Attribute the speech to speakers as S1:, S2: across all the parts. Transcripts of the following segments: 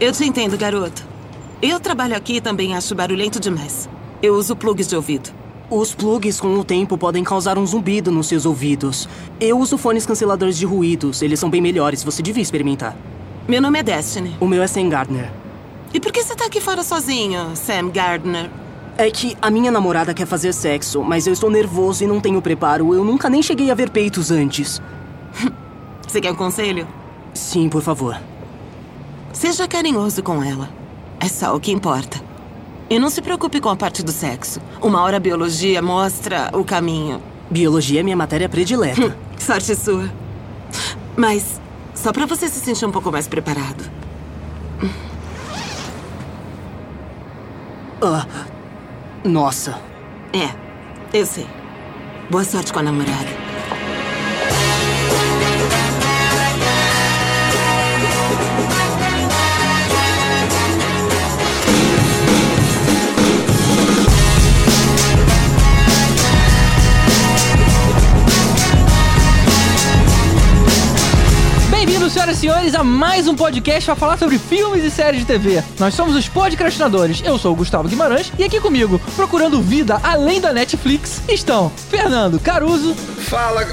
S1: Eu te entendo, garoto. Eu trabalho aqui e também acho barulhento demais. Eu uso plugs de ouvido.
S2: Os plugs, com o tempo, podem causar um zumbido nos seus ouvidos. Eu uso fones canceladores de ruídos. Eles são bem melhores. Você devia experimentar.
S1: Meu nome é Destiny.
S2: O meu é Sam Gardner.
S1: E por que você tá aqui fora sozinho, Sam Gardner?
S2: É que a minha namorada quer fazer sexo, mas eu estou nervoso e não tenho preparo. Eu nunca nem cheguei a ver peitos antes.
S1: Você quer um conselho?
S2: Sim, por favor.
S1: Seja carinhoso com ela. É só o que importa. E não se preocupe com a parte do sexo. Uma hora a biologia mostra o caminho.
S2: Biologia é minha matéria predileta.
S1: Sorte sua. Mas só pra você se sentir um pouco mais preparado.
S2: Nossa.
S1: É, eu sei. Boa sorte com a namorada.
S3: Bem-vindos, senhoras e senhores, a mais um podcast para falar sobre filmes e séries de TV. Nós somos os podcastinadores. Eu sou o Gustavo Guimarães e aqui comigo, procurando vida além da Netflix, estão Fernando Caruso.
S4: Fala,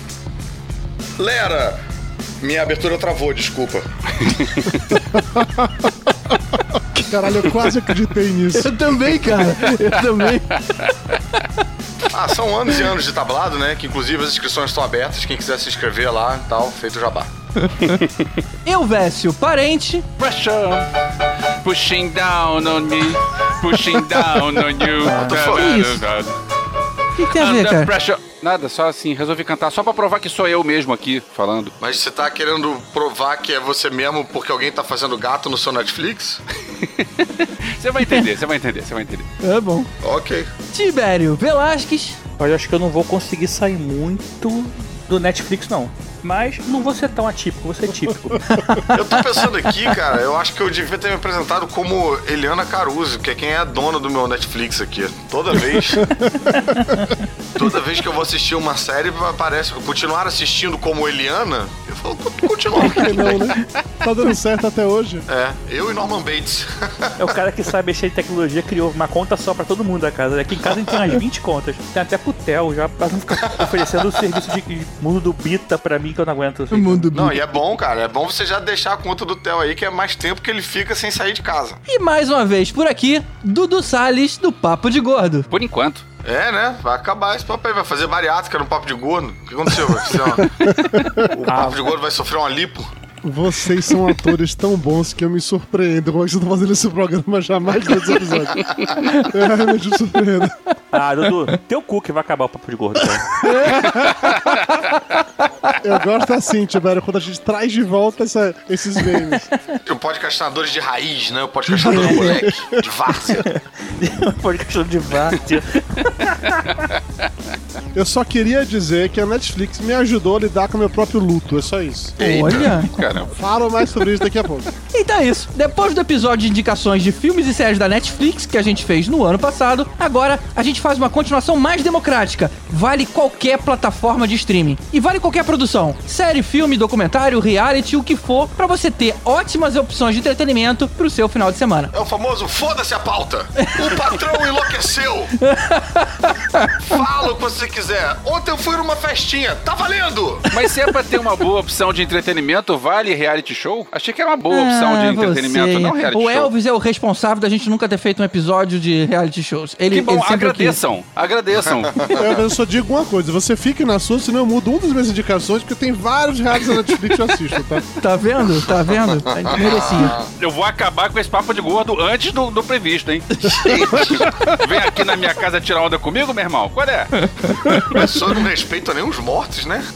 S4: Lera. Minha abertura travou, desculpa.
S5: Caralho, eu quase acreditei nisso.
S3: Eu também, cara. Eu também.
S4: São anos e anos de tablado, né? Que inclusive as inscrições estão abertas. Quem quiser se inscrever lá e tal, feito jabá.
S3: Eu, Vécio, parente.
S6: Pressure, pushing down on me, pushing down on you.
S3: O que tem a ver, cara?
S6: Pressure. Nada, só assim, resolvi cantar só pra provar que sou eu mesmo aqui falando.
S4: Mas você tá querendo provar que é você mesmo porque alguém tá fazendo gato no seu Netflix?
S6: Você vai entender, você vai entender, você vai entender.
S3: É bom.
S4: Ok.
S3: Tibério Velasquez.
S7: Eu acho que eu não vou conseguir sair muito do Netflix, não. Mas não vou ser tão atípico, vou ser típico.
S4: Eu tô pensando aqui, cara, eu acho que eu devia ter me apresentado como Eliana Caruso, que é quem é a dona do meu Netflix aqui. Toda vez que eu vou assistir uma série, aparece continuar assistindo como Eliana. Eu falo, continuar.
S5: Por que não, né? Tá dando certo até hoje.
S4: É, eu e Norman Bates.
S7: É o cara que sabe mexer em tecnologia, criou uma conta só pra todo mundo da casa. Aqui em casa a gente tem umas 20 contas. Tem até pro Theo, já pra não ficar oferecendo o serviço de mundo do Bita pra mim, que eu não aguento. Assim.
S4: Não, e é bom, cara. É bom você já deixar a conta do Theo aí, que é mais tempo que ele fica sem sair de casa.
S3: E mais uma vez por aqui, Dudu Salles, do Papo de Gordo.
S6: Por enquanto.
S4: É, né? Vai acabar esse papo aí. Vai fazer bariátrica no Papo de Gordo. O que aconteceu? O Papo de Gordo vai sofrer uma lipo?
S5: Vocês são atores tão bons que eu me surpreendo. Como é que você tá fazendo esse programa já mais de 2 episódios? Me surpreendo.
S7: Dudu, teu cu que vai acabar o Papo de Gordo. Cara.
S5: Eu gosto assim, Tibério, quando a gente traz de volta esses memes.
S4: O podcastinadores de raiz, né? O podcastinador moleque, de várzea.
S7: O podcastinador de várzea.
S5: Eu só queria dizer que a Netflix me ajudou a lidar com o meu próprio luto, é só isso.
S3: Olha.
S6: Caramba.
S5: Falo mais sobre isso daqui a pouco.
S3: Então é isso. Depois do episódio de indicações de filmes e séries da Netflix, que a gente fez no ano passado, agora a gente faz uma continuação mais democrática. Vale qualquer plataforma de streaming. E vale qualquer produção. Série, filme, documentário, reality, o que for, pra você ter ótimas opções de entretenimento pro seu final de semana.
S4: É o famoso foda-se a pauta. O patrão enlouqueceu. Fala o que você quiser. Ontem eu fui numa festinha. Tá valendo!
S6: Mas se é pra ter uma boa opção de entretenimento, vale reality show? Achei que era uma boa opção de entretenimento, não reality show.
S3: O Elvis é o responsável da gente nunca ter feito um episódio de reality shows.
S6: Que bom, agradeçam.
S5: Eu só digo uma coisa, você fique na sua, senão eu mudo uma das minhas indicações, porque tem vários reais na Netflix que eu assisto, tá?
S3: Tá vendo? Merecia.
S6: Eu vou acabar com esse Papo de Gordo antes do previsto, hein? Vem aqui na minha casa tirar onda comigo, meu irmão? Qual é?
S4: Pessoa não respeita nem os mortos, né?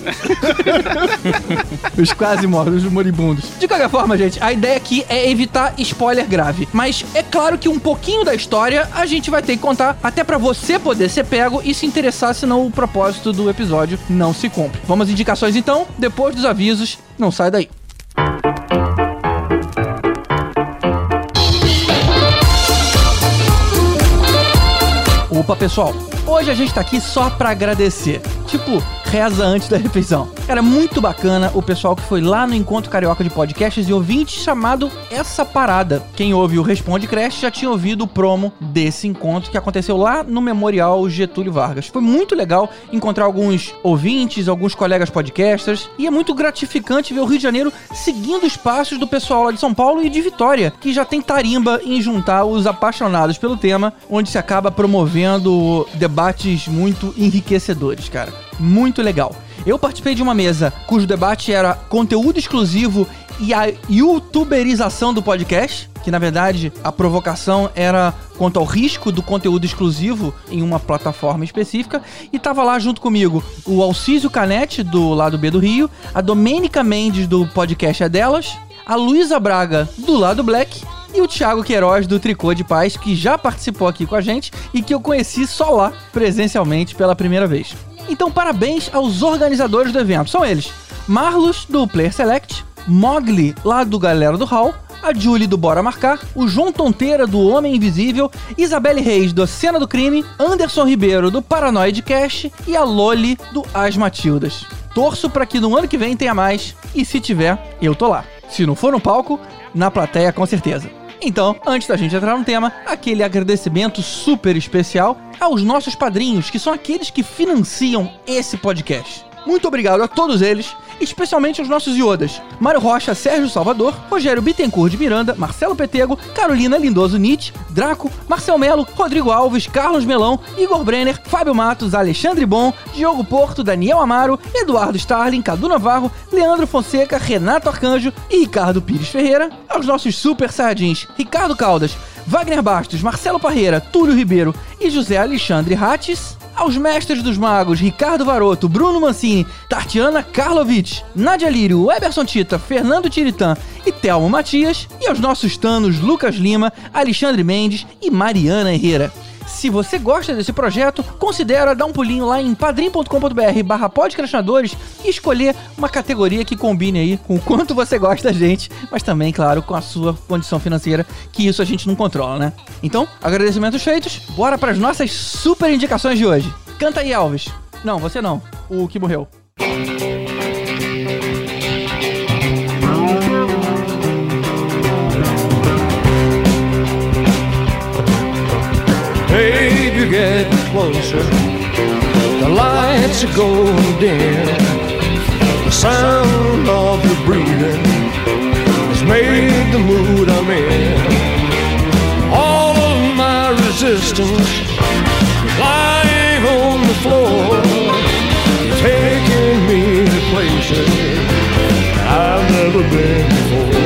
S3: Os quase mortos, os moribundos. De qualquer forma, gente, a ideia aqui é evitar spoiler grave. Mas é claro que um pouquinho da história a gente vai ter que contar até pra você poder ser pego e se interessar, senão o propósito do episódio não se cumpre. Vamos às indicações então, depois dos avisos, não sai daí. Opa, pessoal, hoje a gente tá aqui só pra agradecer. Tipo, reza antes da refeição. Era muito bacana o pessoal que foi lá no Encontro Carioca de Podcasts e Ouvintes chamado Essa Parada. Quem ouve o Responde Crash já tinha ouvido o promo desse encontro que aconteceu lá no Memorial Getúlio Vargas. Foi muito legal encontrar alguns ouvintes, alguns colegas podcasters, e é muito gratificante ver o Rio de Janeiro seguindo os passos do pessoal lá de São Paulo e de Vitória, que já tem tarimba em juntar os apaixonados pelo tema, onde se acaba promovendo debates muito enriquecedores, cara. Muito legal. Eu participei de uma mesa cujo debate era conteúdo exclusivo e a youtuberização do podcast, que na verdade a provocação era quanto ao risco do conteúdo exclusivo em uma plataforma específica, e tava lá junto comigo o Alcísio Canete, do Lado B do Rio, a Domênica Mendes, do podcast É Delas, a Luísa Braga, do Lado Black, e o Thiago Queiroz, do Tricô de Paz, que já participou aqui com a gente e que eu conheci só lá, presencialmente, pela primeira vez. Então, parabéns aos organizadores do evento. São eles: Marlos, do Player Select, Mogli, lá do Galera do Hall, a Julie, do Bora Marcar, o João Tonteira, do Homem Invisível, Isabelle Reis, do Cena do Crime, Anderson Ribeiro, do Paranoid Cash, e a Loli, do As Matildas. Torço para que no ano que vem tenha mais, e se tiver, eu tô lá. Se não for no palco, na plateia com certeza. Então, antes da gente entrar no tema, aquele agradecimento super especial aos nossos padrinhos, que são aqueles que financiam esse podcast. Muito obrigado a todos eles, especialmente aos nossos iodas: Mário Rocha, Sérgio Salvador, Rogério Bittencourt de Miranda, Marcelo Petego, Carolina Lindoso Nietzsche, Draco, Marcel Melo, Rodrigo Alves, Carlos Melão, Igor Brenner, Fábio Matos, Alexandre Bon, Diogo Porto, Daniel Amaro, Eduardo Starling, Cadu Navarro, Leandro Fonseca, Renato Arcanjo e Ricardo Pires Ferreira. Aos nossos super sardins: Ricardo Caldas, Wagner Bastos, Marcelo Parreira, Túlio Ribeiro e José Alexandre Rates. Aos mestres dos magos: Ricardo Varoto, Bruno Mancini, Tatiana Karlovic, Nádia Lírio, Eberson Tita, Fernando Tiritã e Telmo Matias. E aos nossos tanos: Lucas Lima, Alexandre Mendes e Mariana Herrera. Se você gosta desse projeto, considera dar um pulinho lá em padrim.com.br/podcastinadores e escolher uma categoria que combine aí com o quanto você gosta da gente, mas também, claro, com a sua condição financeira, que isso a gente não controla, né? Então, agradecimentos feitos, bora para as nossas super indicações de hoje. Canta aí, Alves. Não, você não. O que morreu.
S8: Baby, get closer. The lights are going dim. The sound of your breathing has made the mood I'm in. All of my resistance lying on the floor. You're taking me to places I've never been before.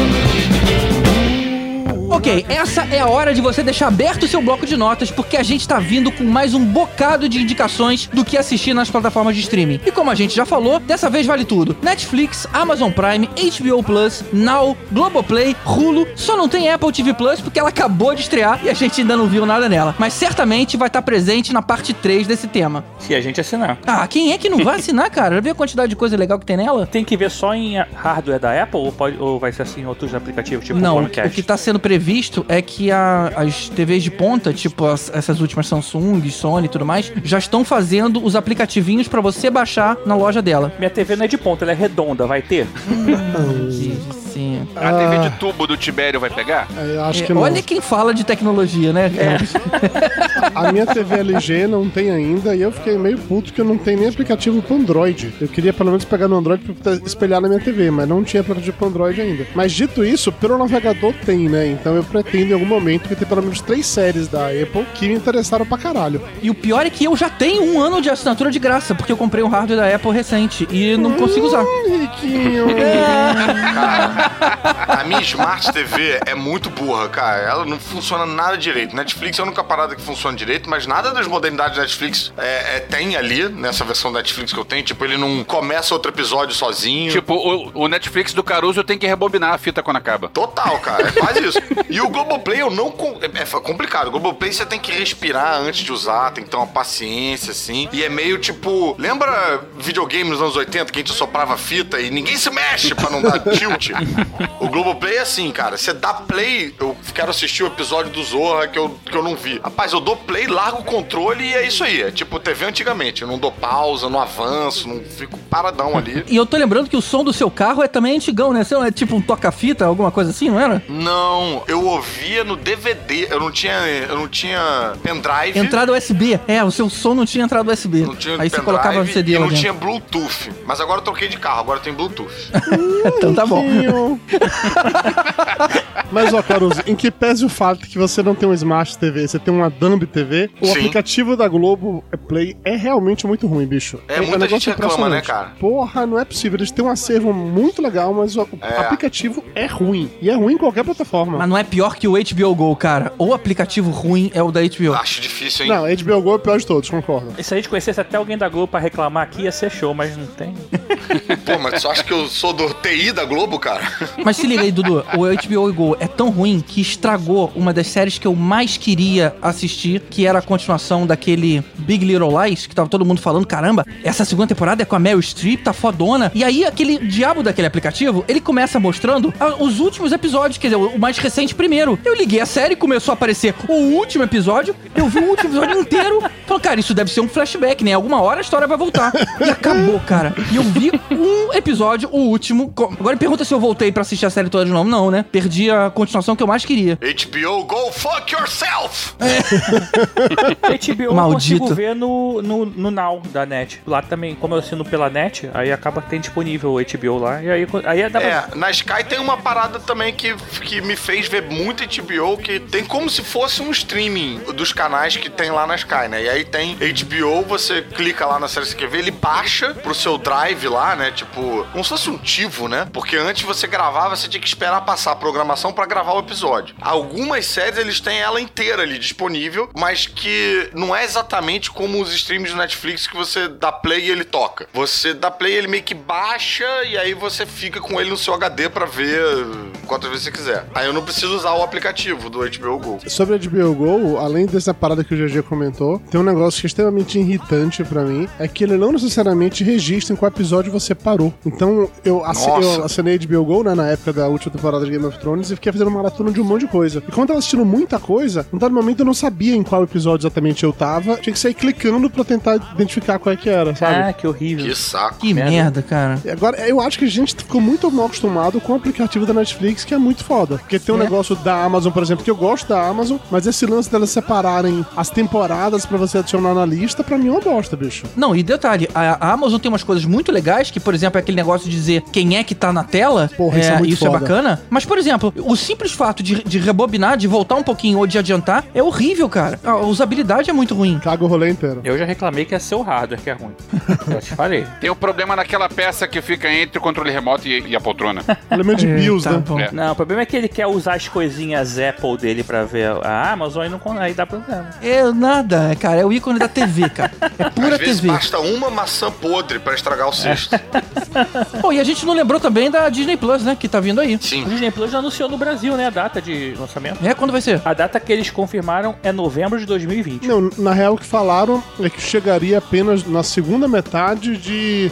S3: Ok, essa é a hora de você deixar aberto o seu bloco de notas, porque a gente tá vindo com mais um bocado de indicações do que assistir nas plataformas de streaming. E como a gente já falou, dessa vez vale tudo: Netflix, Amazon Prime, HBO Plus, Now, Globoplay, Hulu. Só não tem Apple TV Plus porque ela acabou de estrear e a gente ainda não viu nada nela. Mas certamente vai estar presente na parte 3 desse tema.
S7: Se a gente assinar.
S3: Ah, quem é que não vai assinar, cara? Já viu a quantidade de coisa legal que tem nela?
S7: Tem que ver só em hardware da Apple ou vai ser assim em outros aplicativos, tipo
S3: não,
S7: Chromecast?
S3: O que tá sendo previsto é que as TVs de ponta, tipo essas últimas Samsung, Sony e tudo mais, já estão fazendo os aplicativinhos pra você baixar na loja dela.
S7: Minha TV não é de ponta, ela é redonda, vai ter?
S3: Sim.
S6: A TV de tubo do Tibério vai pegar?
S5: Eu acho que não.
S3: Olha quem fala de tecnologia, né?
S5: A minha TV LG não tem ainda e eu fiquei meio puto que eu não tenho nem aplicativo pro Android. Eu queria pelo menos pegar no Android pra espelhar na minha TV, mas não tinha aplicativo pro Android ainda. Mas dito isso, pelo navegador tem, né? Então eu pretendo em algum momento ter pelo menos 3 séries da Apple que me interessaram pra caralho.
S3: E o pior é que eu já tenho 1 ano de assinatura de graça, porque eu comprei um hardware da Apple recente e não consigo usar.
S5: Riquinho.
S4: A minha Smart TV é muito burra, cara. Ela não funciona nada direito. Netflix é a única parada que funciona direito, mas nada das modernidades da Netflix tem ali, nessa versão da Netflix que eu tenho. Tipo, ele não começa outro episódio sozinho.
S6: Tipo, o Netflix do Caruso tem que rebobinar a fita quando acaba.
S4: Total, cara. É quase isso. E o Globoplay eu não... É complicado. O Globoplay você tem que respirar antes de usar, tem que ter uma paciência, assim. E é meio tipo... Lembra videogame nos anos 80 que a gente soprava fita e ninguém se mexe pra não dar tilt? O Globoplay é assim, cara. Você dá play, eu quero assistir o episódio do Zorra que eu não vi. Rapaz, eu dou play, largo o controle e é isso aí. É tipo TV antigamente. Eu não dou pausa, não avanço, não fico paradão ali.
S3: E eu tô lembrando que o som do seu carro é também antigão, né? Você não é tipo um toca-fita, alguma coisa assim, não era?
S4: Não, eu ouvia no DVD. Eu não tinha pendrive.
S3: Entrada USB. O seu som não tinha entrada USB.
S4: Não tinha
S3: aí você colocava o CD
S4: e
S3: lá
S4: não
S3: dentro.
S4: tinha Bluetooth. Mas agora eu troquei de carro, agora tem Bluetooth.
S3: Então tá bom.
S5: Mas, ó, Caruso, em que pese o fato que você não tem um Smart TV, você tem uma Dumb TV, o aplicativo da Globo Play é realmente muito ruim, bicho.
S4: Muita gente reclama, né, cara?
S5: Porra, não é possível. Eles têm um acervo muito legal, mas o aplicativo é ruim. E é ruim em qualquer plataforma.
S3: Mas não é pior que o HBO Go, cara. O aplicativo ruim é o da HBO.
S4: Acho difícil, hein?
S5: Não, HBO Go é o pior de todos, concordo.
S7: E se a gente conhecesse até alguém da Globo pra reclamar aqui, ia ser show, mas não tem.
S4: Pô, mas tu acha que eu sou do TI da Globo, cara?
S3: Mas se liga aí, Dudu. O HBO Go é tão ruim que estragou uma das séries que eu mais queria assistir, que era a continuação daquele Big Little Lies, que tava todo mundo falando, caramba, essa segunda temporada é com a Meryl Streep, tá fodona. E aí, aquele diabo daquele aplicativo, ele começa mostrando os últimos episódios, quer dizer, o mais recente primeiro. Eu liguei a série, começou a aparecer o último episódio, eu vi o último episódio inteiro, falei, cara, isso deve ser um flashback, né? Alguma hora a história vai voltar. E acabou, cara. E eu vi um episódio, o último. Agora me pergunta se eu voltei pra assistir a série toda de novo. Não, né? Perdi a continuação que eu mais queria.
S4: HBO, go fuck yourself!
S7: HBO
S3: Maldito.
S7: eu consigo ver no Now da NET. Lá também, como eu assino pela NET, aí acaba que tem disponível o HBO lá. E aí dá pra...
S4: na Sky tem uma parada também que me fez ver muito HBO, que tem como se fosse um streaming dos canais que tem lá na Sky, né? E aí tem HBO, você clica lá na série que você quer ver, ele baixa pro seu drive lá, né? Tipo, como se fosse um TiVo, né? Porque antes você gravava, você tinha que esperar passar a programação pra gravar o episódio. Algumas séries, eles têm ela inteira ali disponível, mas que não é exatamente como os streams do Netflix que você dá play e ele toca. Você dá play, ele meio que baixa e aí você fica com ele no seu HD pra ver quantas vezes você quiser. Aí eu não preciso usar o aplicativo do HBO Go.
S5: Sobre a HBO Go, além dessa parada que o GG comentou, tem um negócio que é extremamente irritante pra mim, é que ele não necessariamente registra em qual episódio você parou. Então, eu assinei a HBO Go, né, na época da última temporada de Game of Thrones e fiquei fazendo maratona de um monte de coisa. E quando eu tava assistindo muita coisa, num dado momento eu não sabia em qual episódio exatamente eu tava, tinha que sair clicando pra tentar identificar qual é que era, sabe?
S7: Ah, que horrível.
S4: Que saco.
S3: Que merda, cara.
S5: E agora, eu acho que a gente ficou muito mal acostumado com o aplicativo da Netflix, que é muito foda. Porque tem um negócio da Amazon, por exemplo, que eu gosto da Amazon, mas esse lance delas separarem as temporadas pra você adicionar na lista, pra mim é uma bosta, bicho.
S3: Não, e detalhe, a Amazon tem umas coisas muito legais, que, por exemplo, é aquele negócio de dizer quem é que tá na tela.
S5: Porra, isso é muito foda.
S3: É bacana. Mas, por exemplo, o simples fato de rebobinar, de voltar um pouquinho ou de adiantar, é horrível, cara. A usabilidade é muito ruim.
S5: Caga o rolê inteiro.
S7: Eu já reclamei que é seu hardware que é ruim. Já te falei.
S6: Tem um problema naquela peça que fica entre o controle remoto e a poltrona.
S5: Elemento de BIOS, né?
S3: Bom.
S6: É.
S7: Não, o problema é que ele quer usar as coisinhas Apple dele pra ver a Amazon e não, aí dá problema.
S3: Nada, cara. É o ícone da TV, cara. É pura
S4: Às vezes
S3: TV.
S4: basta uma maçã podre pra estragar o cesto.
S3: Pô, e a gente não lembrou também da Disney Plus, né? Que tá vindo aí.
S4: Sim.
S7: O Disney Plus já anunciou no Brasil, né, a data de lançamento.
S3: Quando vai ser?
S7: A data que eles confirmaram é novembro de 2020.
S5: Não, na real o que falaram é que chegaria apenas na segunda metade de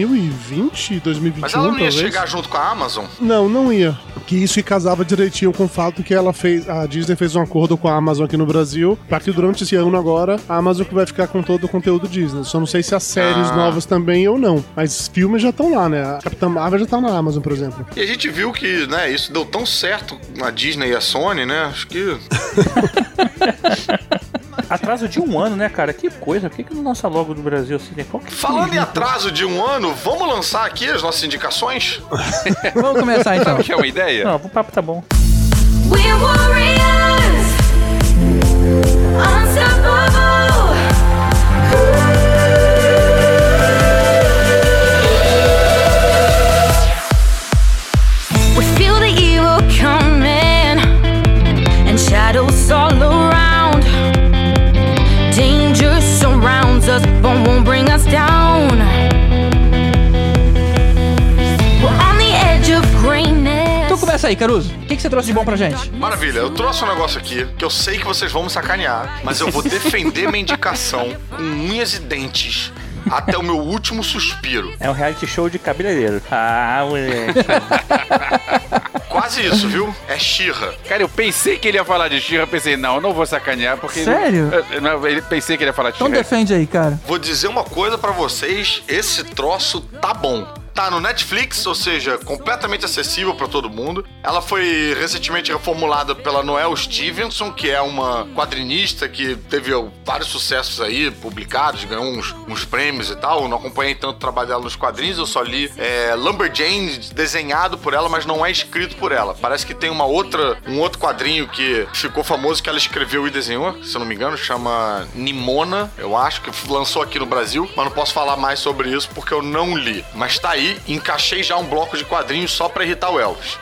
S5: 2020, 2021,
S4: Mas ela não ia
S5: talvez.
S4: chegar junto com a Amazon?
S5: Não ia. Que isso casava direitinho com o fato que a Disney fez um acordo com a Amazon aqui no Brasil, pra que durante esse ano agora, a Amazon que vai ficar com todo o conteúdo Disney. Só não sei se as séries novas também ou não. Mas filmes já estão lá, né? A Capitã Marvel já tá na Amazon, por exemplo.
S4: E a gente viu que, né, isso deu tão certo na Disney e a Sony, né? Acho que...
S7: Atraso de um ano, né, cara? Que coisa. Por que não lança logo do Brasil assim?
S4: Falando em atraso de um ano, vamos lançar aqui as nossas indicações?
S3: Vamos começar, então.
S6: Que é uma ideia?
S7: Não, o papo tá bom.
S9: We're warriors, unstoppable. We feel the evil coming and shadows all around. Danger surrounds us, but won't bring us down. We're on the edge of greatness.
S3: Então começa aí, Caruso. O que você trouxe de bom pra gente?
S4: Maravilha, eu trouxe um negócio aqui que eu sei que vocês vão me sacanear, mas eu vou defender minha indicação com unhas e dentes até o meu último suspiro.
S7: É um reality show de cabeleireiro. Ah, moleque.
S4: Quase isso, viu? É She-Ra.
S6: Cara, eu pensei que ele ia falar de She-Ra, pensei, não, eu não vou sacanear, porque...
S3: Sério?
S6: Pensei que ele ia falar de
S3: Então
S6: She-Ra.
S3: defende aí, cara.
S4: Vou dizer uma coisa pra vocês, esse troço tá bom. Tá no Netflix, ou seja, completamente acessível pra todo mundo. Ela foi recentemente reformulada pela Noelle Stevenson, que é uma quadrinista que teve vários sucessos aí, publicados, ganhou uns prêmios e tal. Eu não acompanhei tanto o trabalho dela nos quadrinhos, eu só li Lumberjane, desenhado por ela, mas não é escrito por ela. Parece que tem um outro quadrinho que ficou famoso, que ela escreveu e desenhou, se eu não me engano, chama Nimona, eu acho, que lançou aqui no Brasil, mas não posso falar mais sobre isso porque eu não li. Mas tá aí, encaixei já um bloco de quadrinhos só pra irritar o Elvis.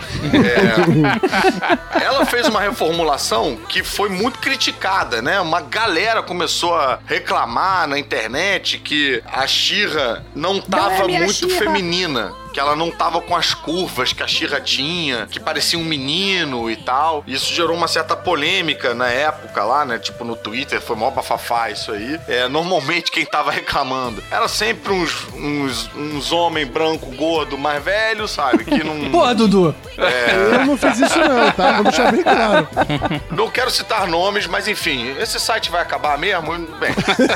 S4: Ela fez uma reformulação que foi muito criticada, né? Uma galera começou a reclamar na internet que a She-Ra não tava muito feminina. Que ela não tava com as curvas que a She-Ra tinha, que parecia um menino e tal. Isso gerou uma certa polêmica na época lá, né? Tipo, no Twitter, foi mó bafafá isso aí. Normalmente quem tava reclamando era sempre uns homens branco, gordo, mais velho, sabe? Que não...
S3: Porra, Dudu!
S5: Eu não fiz isso não, tá? Vou deixar bem claro.
S4: Não quero citar nomes, mas enfim, esse site vai acabar mesmo? Bem...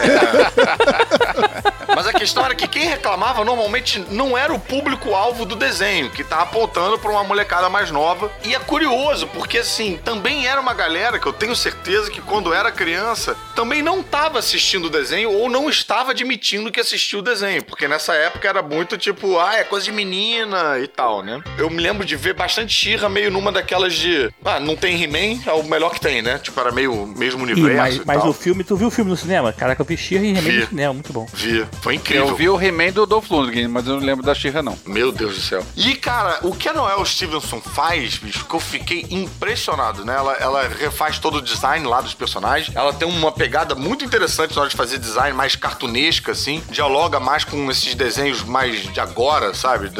S4: Mas a questão era que quem reclamava normalmente não era o público-alvo do desenho, que tá apontando pra uma molecada mais nova. E é curioso, porque assim, também era uma galera que eu tenho certeza que quando era criança, também não tava assistindo o desenho ou não estava admitindo que assistiu o desenho, porque nessa época era muito tipo, é coisa de menina e tal, né? Eu me lembro de ver bastante She-Ra meio numa daquelas de, não tem He-Man, é o melhor que tem, né? Tipo, era meio mesmo universo
S7: mas
S4: tal.
S7: o filme, tu viu o filme no cinema? Caraca, eu vi She-Ra e He-Man no cinema, muito bom.
S4: Vi, foi incrível.
S6: Eu vi o He-Man do Dolph Lundgren, mas eu não lembro da She-Ra, não.
S4: Meu Deus do céu. E, cara, o que a Noelle Stevenson faz, bicho, que eu fiquei impressionado, né? Ela refaz todo o design lá dos personagens. Ela tem uma pegada muito interessante na hora de fazer design, mais cartunesca, assim. Dialoga mais com esses desenhos mais de agora, sabe?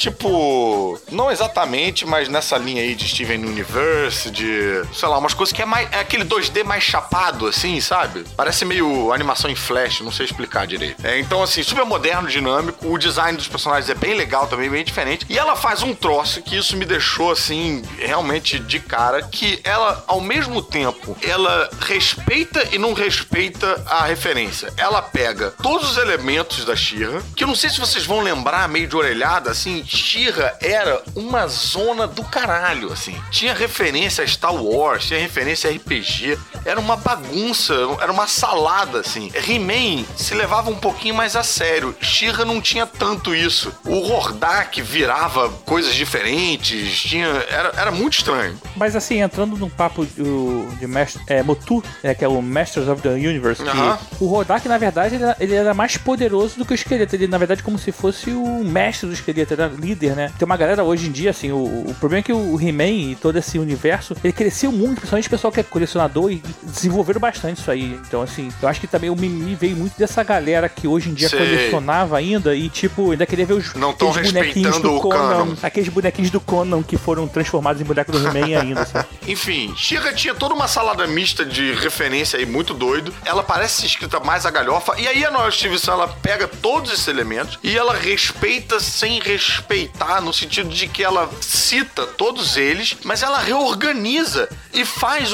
S4: Tipo, não exatamente, mas nessa linha aí de Steven Universe, de, sei lá, umas coisas que é aquele 2D mais chapado, assim, sabe? Parece meio animação em flash, não sei explicar direito. Então, assim, super moderno, dinâmico. O design dos personagens é bem legal também, bem diferente. E ela faz um troço que isso me deixou, assim, realmente de cara, que ela, ao mesmo tempo, ela respeita e não respeita a referência. Ela pega todos os elementos da She-Ra, que eu não sei se vocês vão lembrar, meio de orelhada, assim, She-Ra era uma zona do caralho, assim. Tinha referência a Star Wars, tinha referência a RPG, era uma bagunça, era uma salada, assim. He-Man se levava um pouquinho mais a sério. She-Ra não tinha tanto isso. O Hordak virava coisas diferentes, era muito estranho.
S7: Mas assim, entrando num papo de Motu, que é o Masters of the Universe, que o Hordak, na verdade, ele era mais poderoso do que o esqueleto. Ele, na verdade, como se fosse o mestre do esqueleto, era líder, né? Tem uma galera hoje em dia, assim, o problema é que o He-Man e todo esse universo, ele cresceu muito, principalmente o pessoal que é colecionador, e desenvolveram bastante isso aí. Então, assim, eu acho que também o Mimimi veio muito dessa galera que hoje em dia colecionava ainda e, tipo, ainda queria ver os bonequinhos do Conan. Aqueles bonequinhos do Conan que foram transformados em boneco do He-Man ainda, assim.
S4: Enfim, She-Ra tinha toda uma salada mista de referência aí, muito doido. Ela parece escrita mais a galhofa. E aí a Noelle Stevenson, ela pega todos esses elementos e ela respeita sem respeitar, no sentido de que ela cita todos eles, mas ela reorganiza e faz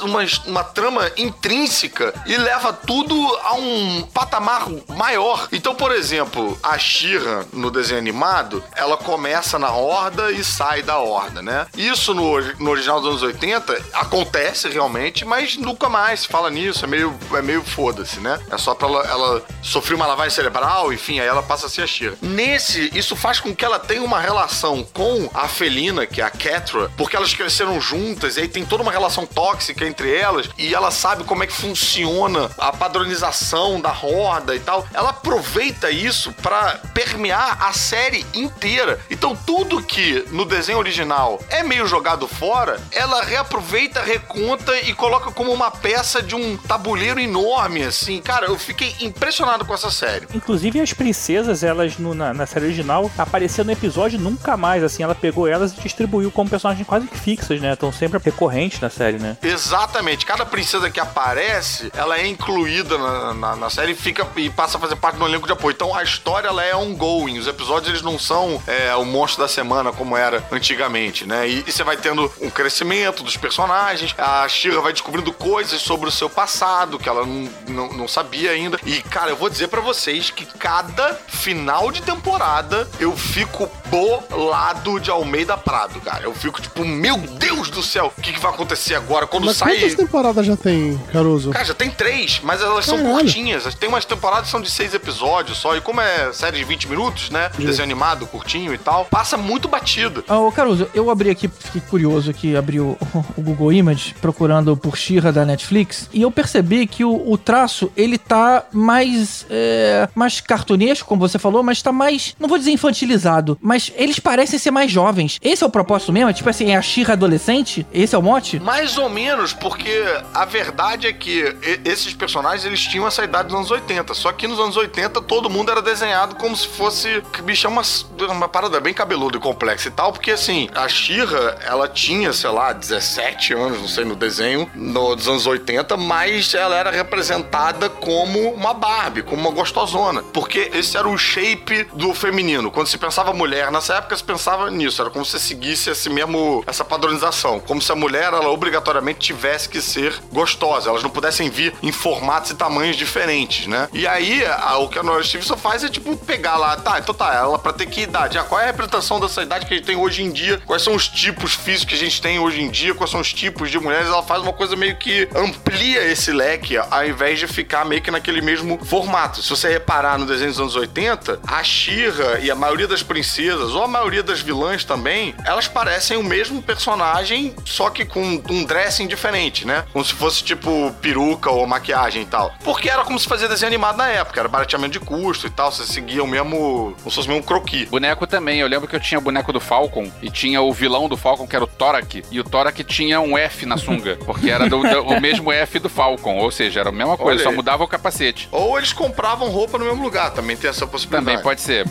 S4: uma trama intrínseca e leva tudo a um patamar maior. Então, por exemplo, a She-Ra no desenho animado, ela começa na Horda e sai da Horda, né? Isso no original dos anos 80 acontece realmente, mas nunca mais se fala nisso, é meio foda-se, né? É só pra ela sofrer uma lavagem cerebral, enfim, aí ela passa a ser a She-Ra. Isso faz com que ela tenha uma relação com a felina, que é a Catra, porque elas cresceram juntas, e aí tem toda uma relação tóxica entre elas, e ela sabe como é que funciona a padronização da Horda e tal. Ela aproveita isso pra permear a série inteira. Então tudo que no desenho original é meio jogado fora, ela reaproveita, reconta e coloca como uma peça de um tabuleiro enorme, assim. Cara, eu fiquei impressionado com essa série.
S7: Inclusive as princesas, elas na série original, apareceram no episódio nunca mais, assim. Ela pegou elas e distribuiu como personagens quase que fixas, né? Estão sempre recorrentes na série, né?
S4: Exatamente. Cada princesa que aparece, ela é incluída na série e passa a fazer parte do elenco de apoio. Então a história, ela é ongoing. Os episódios, eles não são o monstro da semana como era antigamente, né? E você vai tendo um crescimento dos personagens, a She-Ra vai descobrindo coisas sobre o seu passado que ela não sabia ainda. E, cara, eu vou dizer pra vocês que cada final de temporada eu fico bolado de Almeida Prado, cara. Eu fico tipo, meu Deus do céu, o que vai acontecer agora quando
S5: mas
S4: sai...
S5: quantas temporadas já tem, Caruso?
S4: Cara, já tem 3, mas elas são curtinhas. Tem umas temporadas que são de 6 episódios só. E como é série de 20 minutos, né? Desenho animado, curtinho e tal, passa muito batido.
S3: Ô, Caruso, eu abri aqui, fiquei curioso aqui, abri o Google Image procurando por She-Ra da Netflix, e eu percebi que o traço, ele tá mais cartunesco, como você falou, mas tá mais, não vou dizer infantilizado, mas eles parecem ser mais jovens. Esse é o propósito mesmo? Tipo assim, é a She-Ra adolescente? Esse é o mote?
S4: Mais ou menos, porque a verdade é que esses personagens, eles tinham essa idade dos anos 80, só que nos anos 80 todo mundo era desenhado como se fosse, bicho, uma parada bem cabeluda e complexa e tal, porque assim, a She-Ra, ela tinha, sei lá, 17 anos, não sei, no desenho, dos anos 80, mas ela era representada como uma Barbie, como uma gostosona, porque esse era o shape do feminino. Quando se pensava mulher, nessa época se pensava nisso, era como se seguisse essa padronização, como se a mulher, ela obrigatoriamente tivesse que ser gostosa, elas não pudessem vir em formatos e tamanhos diferentes, né? E aí, o que a Nora Stevenson faz é, tipo, pegar lá, ela pra ter que idade? Qual é a representação dessa idade que a gente tem hoje em dia? Quais são os tipos físicos que a gente tem hoje em dia? Quais são os tipos de mulheres? Ela faz uma coisa meio que amplia esse leque, ao invés de ficar meio que naquele mesmo formato. Se você reparar no desenho dos anos 80, a She-Ra e a maioria das princesas, ou a maioria das vilãs também, elas parecem o mesmo personagem, só que com um dressing diferente, né? Como se fosse, tipo, peruca ou maquiagem e tal. Porque era como se fazia desenho animado na época, era barateamento de custo e tal, você seguia o mesmo, como se fosse o mesmo croquis.
S6: Boneco também, eu lembro que eu tinha o boneco do Falcon, e tinha o vilão do Falcon, que era o Torak, e o Torak tinha um F na sunga, porque era o mesmo F do Falcon, ou seja, era a mesma coisa, só mudava o capacete.
S4: Ou eles compravam roupa no mesmo lugar, também tem essa possibilidade.
S6: Também pode ser.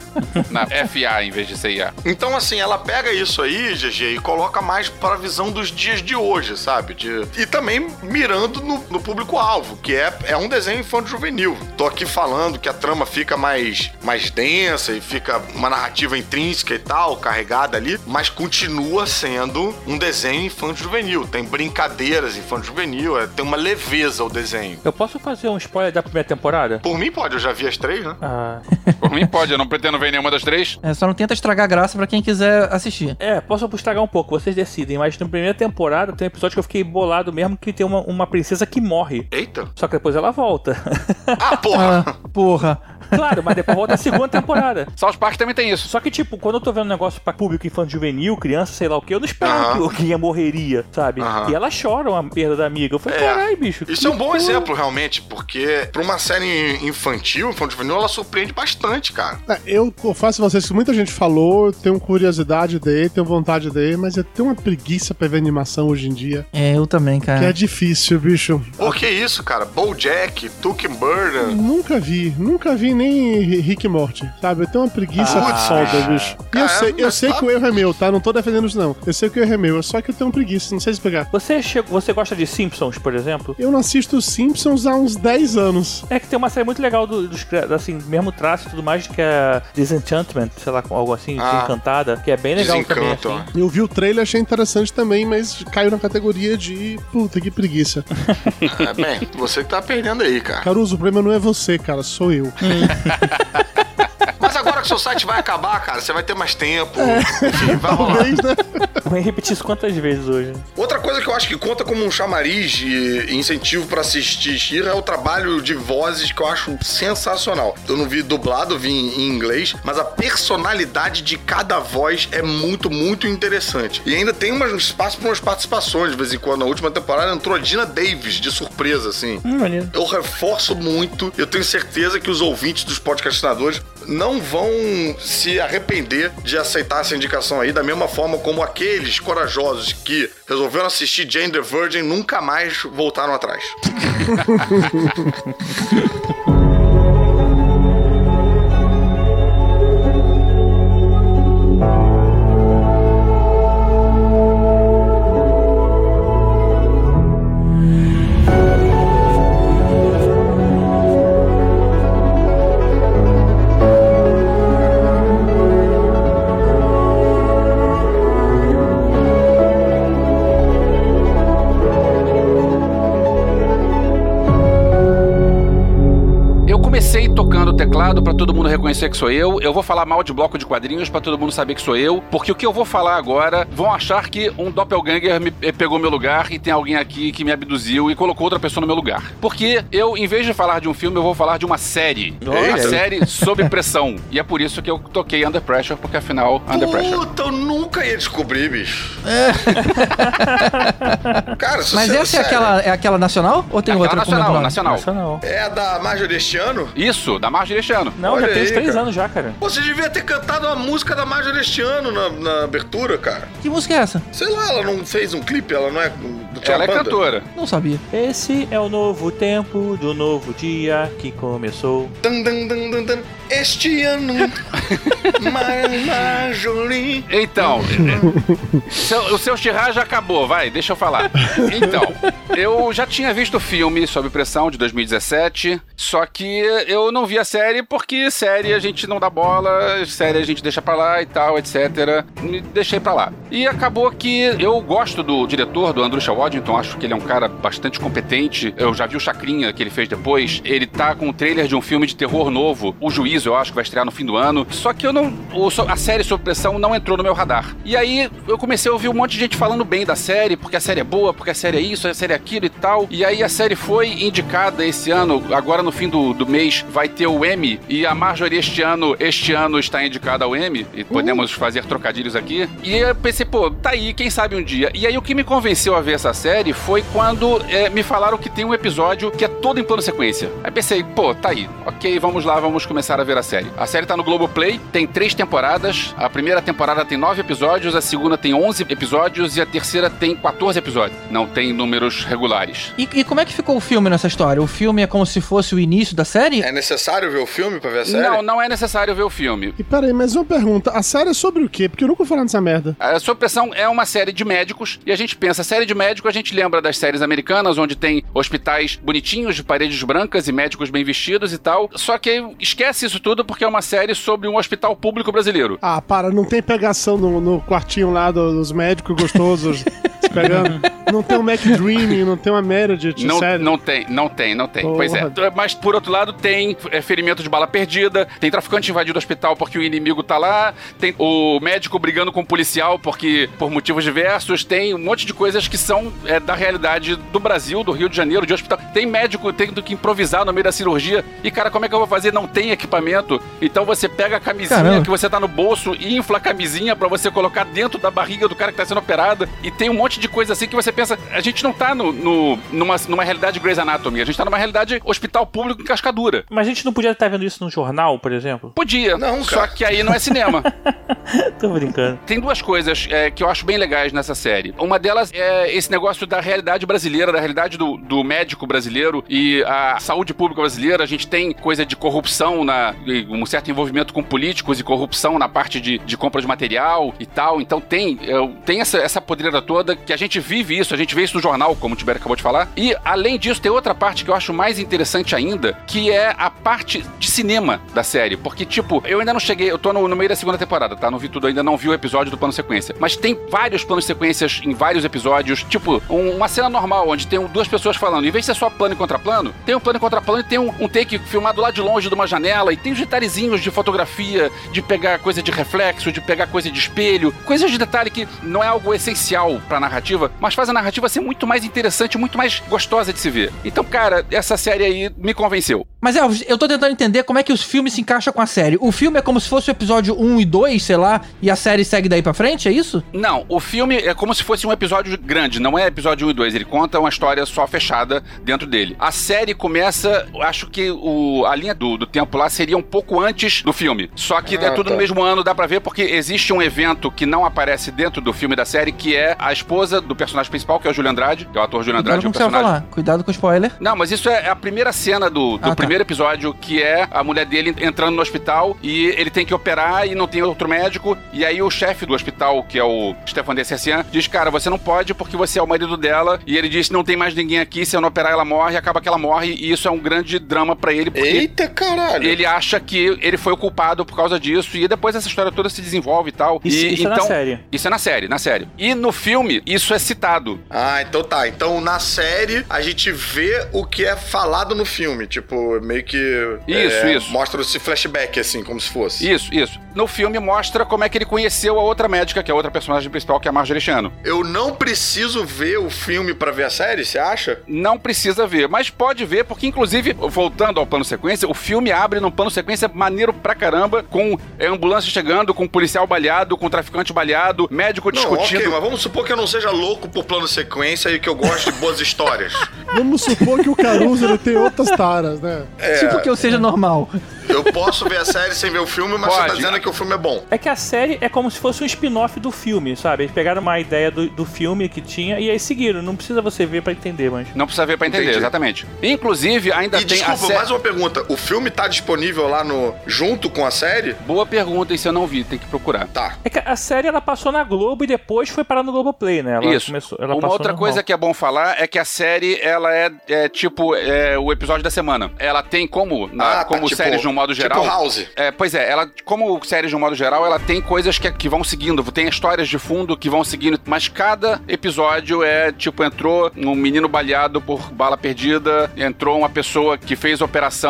S6: Na FA em vez de CIA.
S4: Então, assim, ela pega isso aí, GG, e coloca mais pra visão dos dias de hoje, sabe? E também mirando no público-alvo, que é um desenho infanto-juvenil. Tô aqui falando que a trama fica mais densa e fica uma narrativa intrínseca e tal, carregada ali, mas continua sendo um desenho infanto-juvenil. Tem brincadeiras infanto-juvenil, tem uma leveza o desenho.
S7: Eu posso fazer um spoiler da primeira temporada?
S4: Por mim pode, eu já vi as 3, né?
S6: Por mim pode, eu não pretendo ver nenhuma das 3.
S3: Só não tenta estragar a graça pra quem quiser assistir.
S7: Posso estragar um pouco, vocês decidem, mas na primeira temporada tem um episódio que eu fiquei bolado mesmo, que tem uma princesa que morre.
S4: Eita!
S7: Só que depois ela volta.
S3: Porra!
S7: Claro, mas depois volta a segunda temporada.
S6: South Park também tem isso.
S7: Só que, tipo, quando eu tô vendo um negócio pra público infanto-juvenil, criança, sei lá o que, eu não esperava que alguém morreria, sabe? E elas choram a perda da amiga. Eu falei, caralho, bicho.
S4: Isso é um bom exemplo, realmente, porque pra uma série infantil, infanto-juvenil, ela surpreende bastante, cara.
S5: Eu confesso a vocês que muita gente falou, eu tenho curiosidade dele, tenho vontade dele, mas eu tenho uma preguiça pra ver animação hoje em dia.
S3: Eu também, cara.
S5: Que é difícil, bicho.
S4: Pô, que isso, cara? BoJack, Tuck and Burden.
S5: Nunca vi nem Rick e Morty, sabe? Eu tenho uma preguiça foda, bicho. E eu sei que o erro é meu, tá? Não tô defendendo isso, não. Eu sei que o erro é meu, só que eu tenho uma preguiça, não sei explicar.
S7: Você gosta de Simpsons, por exemplo?
S5: Eu não assisto Simpsons há uns 10 anos.
S7: É que tem uma série muito legal assim, mesmo traço e tudo mais, que é Disenchantment, sei lá, algo assim, Desencantada, que é bem legal também, assim.
S5: Eu vi o trailer, achei interessante também, mas caiu na categoria de puta, que preguiça.
S4: Bem, você que tá perdendo aí, cara.
S5: Caruso, o problema não é você, cara, sou eu.
S4: Mas agora que seu site vai acabar, cara, você vai ter mais tempo. Enfim, vai rolar.
S7: Vou repetir isso quantas vezes hoje.
S4: Outra coisa que eu acho que conta como um chamariz de incentivo pra assistir She-Ra é o trabalho de vozes que eu acho sensacional. Eu não vi dublado, vi em inglês, mas a personalidade de cada voz é muito, muito interessante. E ainda tem um espaço para umas participações de vez em quando. Na última temporada entrou a Dina Davis, de surpresa, assim. Eu reforço muito, eu tenho certeza que os ouvintes dos podcastinadores não vão se arrepender de aceitar essa indicação aí, da mesma forma como aqueles corajosos que resolveram assistir Jane the Virgin nunca mais voltaram atrás.
S6: teclado pra todo mundo reconhecer que sou eu. Eu vou falar mal de bloco de quadrinhos pra todo mundo saber que sou eu. Porque o que eu vou falar agora, vão achar que um doppelganger me pegou meu lugar e tem alguém aqui que me abduziu e colocou outra pessoa no meu lugar. Porque eu, em vez de falar de um filme, eu vou falar de uma série. A série Sob Pressão. E é por isso que eu toquei Under Pressure, porque afinal, Under Pressure.
S4: Puta, eu nunca ia descobrir, bicho. Cara,
S3: mas essa é aquela nacional? Ou tem outra?
S6: Nacional.
S4: É a da Marjorie este ano?
S6: Isso, da Marjorie este ano.
S7: Não,
S4: olha
S7: já tem uns 3
S4: cara.
S7: anos já, cara.
S4: Você devia ter cantado a música da Marjorie este ano na abertura, cara.
S3: Que música é essa?
S4: Sei lá, ela não fez um clipe, ela não é...
S6: Ela é cantora.
S3: Não sabia.
S7: Esse é o novo tempo do novo dia que começou.
S4: Este ano, Marjorie.
S6: Então, o seu Chirra já acabou, vai, deixa eu falar. Então, eu já tinha visto o filme Sob Pressão de 2017, só que eu não vi a série porque série a gente não dá bola, série a gente deixa pra lá e tal, etc. E deixei pra lá. E acabou que eu gosto do diretor, do Andrew Waddington, acho que ele é um cara bastante competente. Eu já vi o Chacrinha que ele fez depois. Ele tá com um trailer de um filme de terror novo, O Juízo, eu acho que vai estrear no fim do ano. Só que a série Sob Pressão não entrou no meu radar. E aí eu comecei a ouvir um monte de gente falando bem da série, porque a série é boa, porque a série é isso, a série é aquilo e tal. E aí a série foi indicada esse ano, agora no fim do mês vai ter o Emmy, e a Marjorie este ano está indicada ao Emmy, e podemos fazer trocadilhos aqui. E eu pensei, pô, tá aí, quem sabe um dia. E aí o que me convenceu a ver essa série foi quando me falaram que tem um episódio que é todo em plano sequência. Aí pensei, pô, tá aí, ok, vamos lá, vamos começar a ver a série. A série tá no Globoplay, tem 3 temporadas, a primeira temporada tem 9 episódios, a segunda tem 11 episódios e a terceira tem 14 episódios. Não tem números regulares.
S3: E como é que ficou o filme nessa história? O filme é como se fosse o início da série?
S4: É necessário ver o filme pra ver a série?
S6: Não é necessário ver o filme.
S5: E peraí, mas uma pergunta, a série é sobre o quê? Porque eu nunca falei dessa merda.
S6: A Sob Pressão é uma série de médicos, e a gente pensa, série de médico, a gente lembra das séries americanas, onde tem hospitais bonitinhos, de paredes brancas e médicos bem vestidos e tal. Só que esquece isso tudo porque é uma série sobre um hospital público brasileiro.
S5: Ah, não tem pegação no quartinho lá dos médicos gostosos se pegando. Não tem um McDreaming, não tem uma Meredith, sério.
S6: Não tem.
S5: Porra.
S6: Pois é. Mas, por outro lado, tem ferimento de bala perdida, tem traficante invadindo o hospital porque o inimigo tá lá, tem o médico brigando com o policial porque por motivos diversos, tem um monte de coisas que são da realidade do Brasil, do Rio de Janeiro, de hospital. Tem médico tendo que improvisar no meio da cirurgia. E, cara, como é que eu vou fazer? Não tem equipamento. Então você pega a camisinha que você tá no bolso e infla a camisinha pra você colocar dentro da barriga do cara que tá sendo operado. E tem um monte de coisa assim que você pensa, a gente não tá numa realidade Grey's Anatomy, a gente tá numa realidade hospital público em Cascadura.
S7: Mas a gente não podia estar vendo isso num jornal, por exemplo?
S6: Podia,
S4: não,
S6: só que aí não é cinema.
S7: Tô brincando.
S6: Tem 2 coisas que eu acho bem legais nessa série. Uma delas é esse negócio da realidade brasileira, da realidade do médico brasileiro e a saúde pública brasileira. A gente tem coisa de corrupção, um certo envolvimento com políticos e corrupção na parte de compra de material e tal. Então tem essa podreira toda que a gente vive isso, a gente vê isso no jornal, como o Tibério acabou de falar. E, além disso, tem outra parte que eu acho mais interessante ainda, que é a parte de cinema da série. Porque, tipo, eu ainda não cheguei, eu tô no meio da segunda temporada, tá? Não vi tudo ainda, não vi o episódio do plano sequência. Mas tem vários planos sequências em vários episódios. Tipo, uma cena normal, onde tem 2 pessoas falando. Em vez de ser só plano e contraplano, tem um plano e contraplano e tem um take filmado lá de longe de uma janela. E tem os detalhezinhos de fotografia, de pegar coisa de reflexo, de pegar coisa de espelho. Coisas de detalhe que não é algo essencial pra narrativa, mas faz a narrativa ser muito mais interessante, muito mais gostosa de se ver. Então, cara, essa série aí me convenceu.
S3: Mas, Elvis, eu tô tentando entender como é que os filmes se encaixam com a série. O filme é como se fosse o episódio 1 e 2, sei lá, e a série segue daí pra frente, é isso?
S6: Não, o filme é como se fosse um episódio grande, não é episódio 1 e 2, ele conta uma história só fechada dentro dele. A série começa, acho que a linha do tempo lá seria um pouco antes do filme, só que é tudo no mesmo ano, dá pra ver, porque existe um evento que não aparece dentro do filme da série, que é a esposa do personagem principal, que é o Júlio Andrade, que é o ator Júlio Andrade.
S3: Cuidado com o que você vai falar, cuidado com o spoiler.
S6: Não, mas isso é a primeira cena do primeiro episódio, que é a mulher dele entrando no hospital e ele tem que operar e não tem outro médico, e aí o chefe do hospital, que é o Stefan Dessessian, diz, cara, você não pode porque você é o marido dela, e ele diz, não tem mais ninguém aqui, se eu não operar ela morre, acaba que ela morre, e isso é um grande drama pra ele, porque
S4: eita caralho!
S6: Ele acha que ele foi o culpado por causa disso, e depois essa história toda se desenvolve e tal.
S7: Isso
S6: então,
S7: é na série.
S6: Isso é na série. E no filme, isso é citado.
S4: Ah, então tá. Então na série a gente vê o que é falado no filme. Tipo, meio que...
S6: Isso.
S4: Mostra esse flashback, assim, como se fosse.
S6: Isso. No filme mostra como é que ele conheceu a outra médica, que é a outra personagem principal, que é a Marjorie Shannon.
S4: Eu não preciso ver o filme pra ver a série, você acha?
S6: Não precisa ver, mas pode ver, porque inclusive, voltando ao plano sequência, o filme abre num plano sequência maneiro pra caramba, com ambulância chegando, com policial baleado, com traficante baleado, médico discutindo.
S4: Ok, mas vamos supor que eu não seja louco por plano sequência e que eu goste de boas histórias.
S5: Vamos supor que o Caruso ele tem outras taras, né?
S3: Tipo que eu seja normal.
S4: Eu posso ver a série sem ver o filme, mas você tá dizendo que o filme é bom.
S7: É que a série é como se fosse um spin-off do filme, sabe? Eles pegaram uma ideia do filme que tinha e aí seguiram. Não precisa você ver pra entender, mas...
S6: Não precisa ver pra entender, exatamente. Inclusive, ainda tem
S4: desculpa, mais uma pergunta. O filme tá disponível lá junto com a série?
S6: Boa pergunta, isso eu não vi, tem que procurar.
S4: Tá.
S7: É que a série, ela passou na Globo e depois foi parar no Globoplay, né?
S6: Isso. Uma outra coisa que é bom falar é que a série, ela é tipo o episódio da semana. Ela tem como
S4: tipo,
S6: séries de um modo geral...
S4: Tipo House.
S6: Pois é, ela, como séries de um modo geral, ela tem coisas que vão seguindo, tem histórias de fundo que vão seguindo, mas cada episódio entrou um menino baleado por bala perdida, entrou uma pessoa que fez uma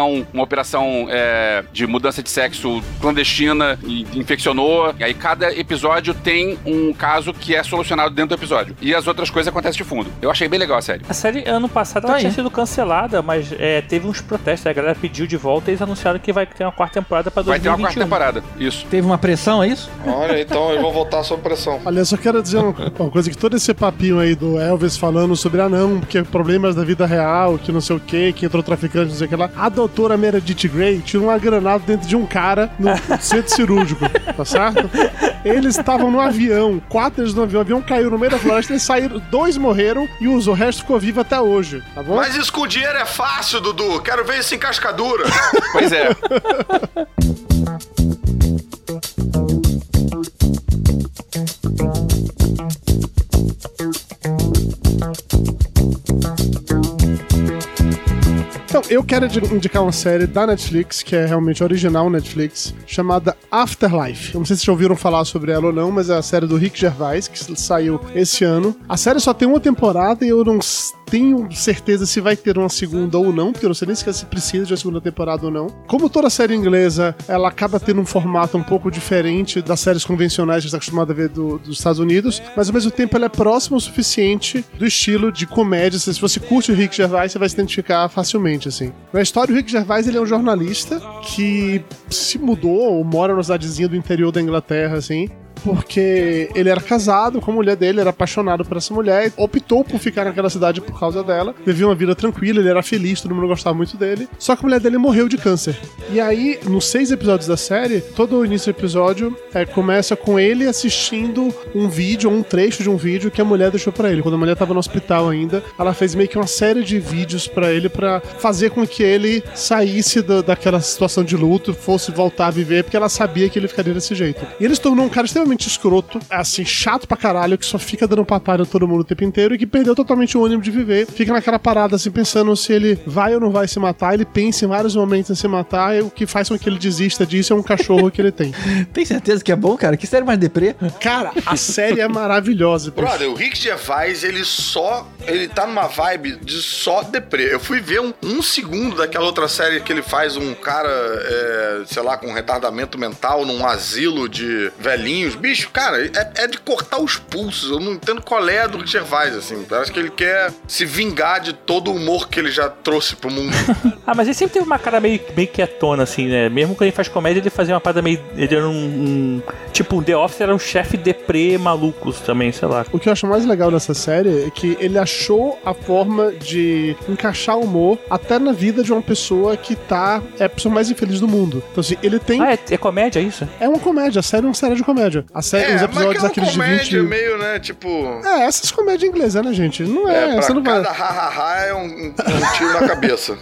S6: operação de mudança de sexo clandestina e infeccionou, e aí cada episódio tem um caso que é solucionado dentro do episódio. E as outras coisas acontecem de fundo. Eu achei bem legal a série.
S7: A série, ano passado, ela tinha sido cancelada, mas teve uns protestos, a galera pediu de volta e eles anunciaram que vai ter uma quarta temporada pra 2021.
S6: Vai ter uma quarta temporada, isso.
S3: Teve uma pressão, é isso?
S4: Olha, então eu vou voltar sob pressão.
S5: Olha, só quero dizer uma coisa, que todo esse papinho aí do Elvis falando sobre, porque problemas da vida real, que não sei o que entrou traficante, não sei o que lá. A doutora Meredith Grey tirou uma granada dentro de um cara no centro cirúrgico, tá certo? Eles estavam no avião, 4 eles no avião, o avião caiu no meio da floresta, eles saíram, 2 morreram e o resto ficou vivo até hoje, tá bom?
S4: Mas isso com dinheiro é fácil, Dudu. Quero ver isso em cascadura.
S6: Pois é.
S5: Então, eu quero indicar uma série da Netflix, que é realmente original Netflix, chamada Afterlife. Eu não sei se vocês já ouviram falar sobre ela ou não, mas é a série do Rick Gervais, que saiu esse ano. A série só tem uma temporada e eu não tenho certeza se vai ter uma segunda ou não, porque eu não sei nem se precisa de uma segunda temporada ou não. Como toda série inglesa, ela acaba tendo um formato um pouco diferente das séries convencionais que a gente está acostumado a ver dos Estados Unidos, mas ao mesmo tempo ela é próxima o suficiente do estilo de comédia. Se você curte o Rick Gervais, você vai se identificar facilmente, assim. Na história, o Rick Gervais, ele é um jornalista que se mudou ou mora numa cidadezinha do interior da Inglaterra, assim, porque ele era casado com a mulher dele, era apaixonado por essa mulher, optou por ficar naquela cidade por causa dela, vivia uma vida tranquila, ele era feliz, todo mundo gostava muito dele, só que a mulher dele morreu de câncer. E aí, nos 6 episódios da série, todo o início do episódio começa com ele assistindo um vídeo, um trecho de um vídeo que a mulher deixou pra ele. Quando a mulher tava no hospital ainda, ela fez meio que uma série de vídeos pra ele, pra fazer com que ele saísse daquela situação de luto, fosse voltar a viver, porque ela sabia que ele ficaria desse jeito. E ele se tornou um cara extremamente escroto, assim, chato pra caralho, que só fica dando patada a todo mundo o tempo inteiro e que perdeu totalmente o ânimo de viver. Fica naquela parada, assim, pensando se ele vai ou não vai se matar. Ele pensa em vários momentos em se matar e o que faz com que ele desista disso é um cachorro que ele tem.
S3: Tem certeza que é bom, cara? Que série mais deprê?
S5: Cara, a série é maravilhosa.
S4: Brother, o Rick Gervais, ele tá numa vibe de só deprê. Eu fui ver um segundo daquela outra série que ele faz um cara, sei lá, com retardamento mental num asilo de velhinhos. Bicho, cara, é de cortar os pulsos. Eu não entendo qual é a do Rick Gervais, assim. Parece que ele quer se vingar de todo o humor que ele já trouxe pro mundo.
S7: Mas ele sempre teve uma cara meio quietona, assim, né? Mesmo quando ele faz comédia, ele fazia uma parada meio... Ele era tipo, o The Office era um chefe deprê malucos também, sei lá.
S5: O que eu acho mais legal dessa série é que ele achou a forma de encaixar humor até na vida de uma pessoa que é a pessoa mais infeliz do mundo. Então, assim, ele tem...
S7: é comédia, é isso?
S5: É uma comédia, a série é uma série de comédia. A série, os episódios aqueles de 20...
S4: comédia meio, né, tipo...
S5: essas comédias inglesas, né, gente? Não é...
S4: pra
S5: você não
S4: cada
S5: vai...
S4: ha-ha-ha é um tiro na cabeça.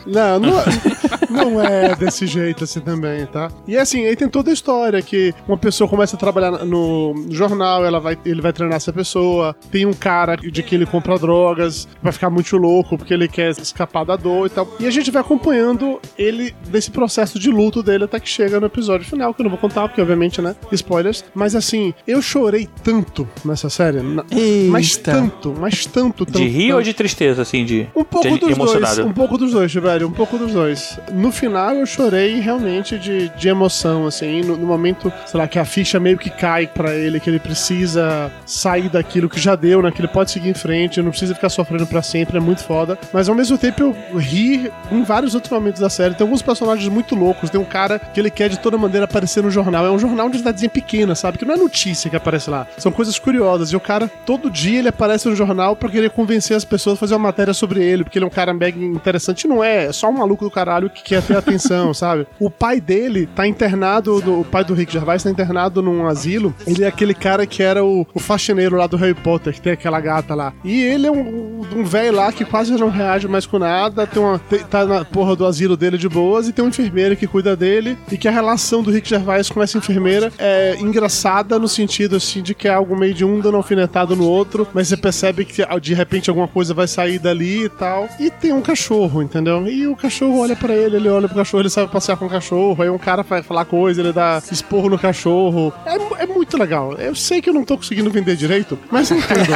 S5: Não é desse jeito, assim, também, tá? E, assim, aí tem toda a história que uma pessoa começa a trabalhar no jornal, ele vai treinar essa pessoa, tem um cara de que ele compra drogas, vai ficar muito louco porque ele quer escapar da dor e tal. E a gente vai acompanhando ele nesse processo de luto dele até que chega no episódio final, que eu não vou contar, porque, obviamente, né, spoilers. Mas, assim, assim, eu chorei tanto nessa série. Mas tanto.
S7: De rir ou de tristeza, assim, de
S5: um pouco dos
S7: emocionado?
S5: dois. Um pouco dos dois, velho. Um pouco dos dois. No final, eu chorei realmente de emoção, assim. No momento, sei lá, que a ficha meio que cai pra ele, que ele precisa sair daquilo que já deu, né? Que ele pode seguir em frente, não precisa ficar sofrendo pra sempre, é muito foda. Mas ao mesmo tempo, eu ri em vários outros momentos da série. Tem alguns personagens muito loucos. Tem um cara que ele quer de toda maneira aparecer no jornal. É um jornal de cidadezinha pequena, sabe? Que não é notícia que aparece lá. São coisas curiosas. E o cara, todo dia, ele aparece no jornal pra querer convencer as pessoas a fazer uma matéria sobre ele, porque ele é um cara mega interessante. Não é só um maluco do caralho que quer ter atenção, sabe? O pai dele tá internado, o pai do Rick Gervais tá internado num asilo. Ele é aquele cara que era o faxineiro lá do Harry Potter, que tem aquela gata lá. E ele é um velho lá que quase não reage mais com nada, tá na porra do asilo dele de boas, e tem uma enfermeira que cuida dele, e que a relação do Rick Gervais com essa enfermeira é engraçada no sentido, assim, de que é algo meio de um dando alfinetado no outro, mas você percebe que de repente alguma coisa vai sair dali e tal. E tem um cachorro, entendeu? E o cachorro olha pra ele olha pro cachorro, ele sabe passear com o cachorro, aí um cara vai falar coisa, ele dá esporro no cachorro. É muito legal. Eu sei que eu não tô conseguindo vender direito, mas entendo.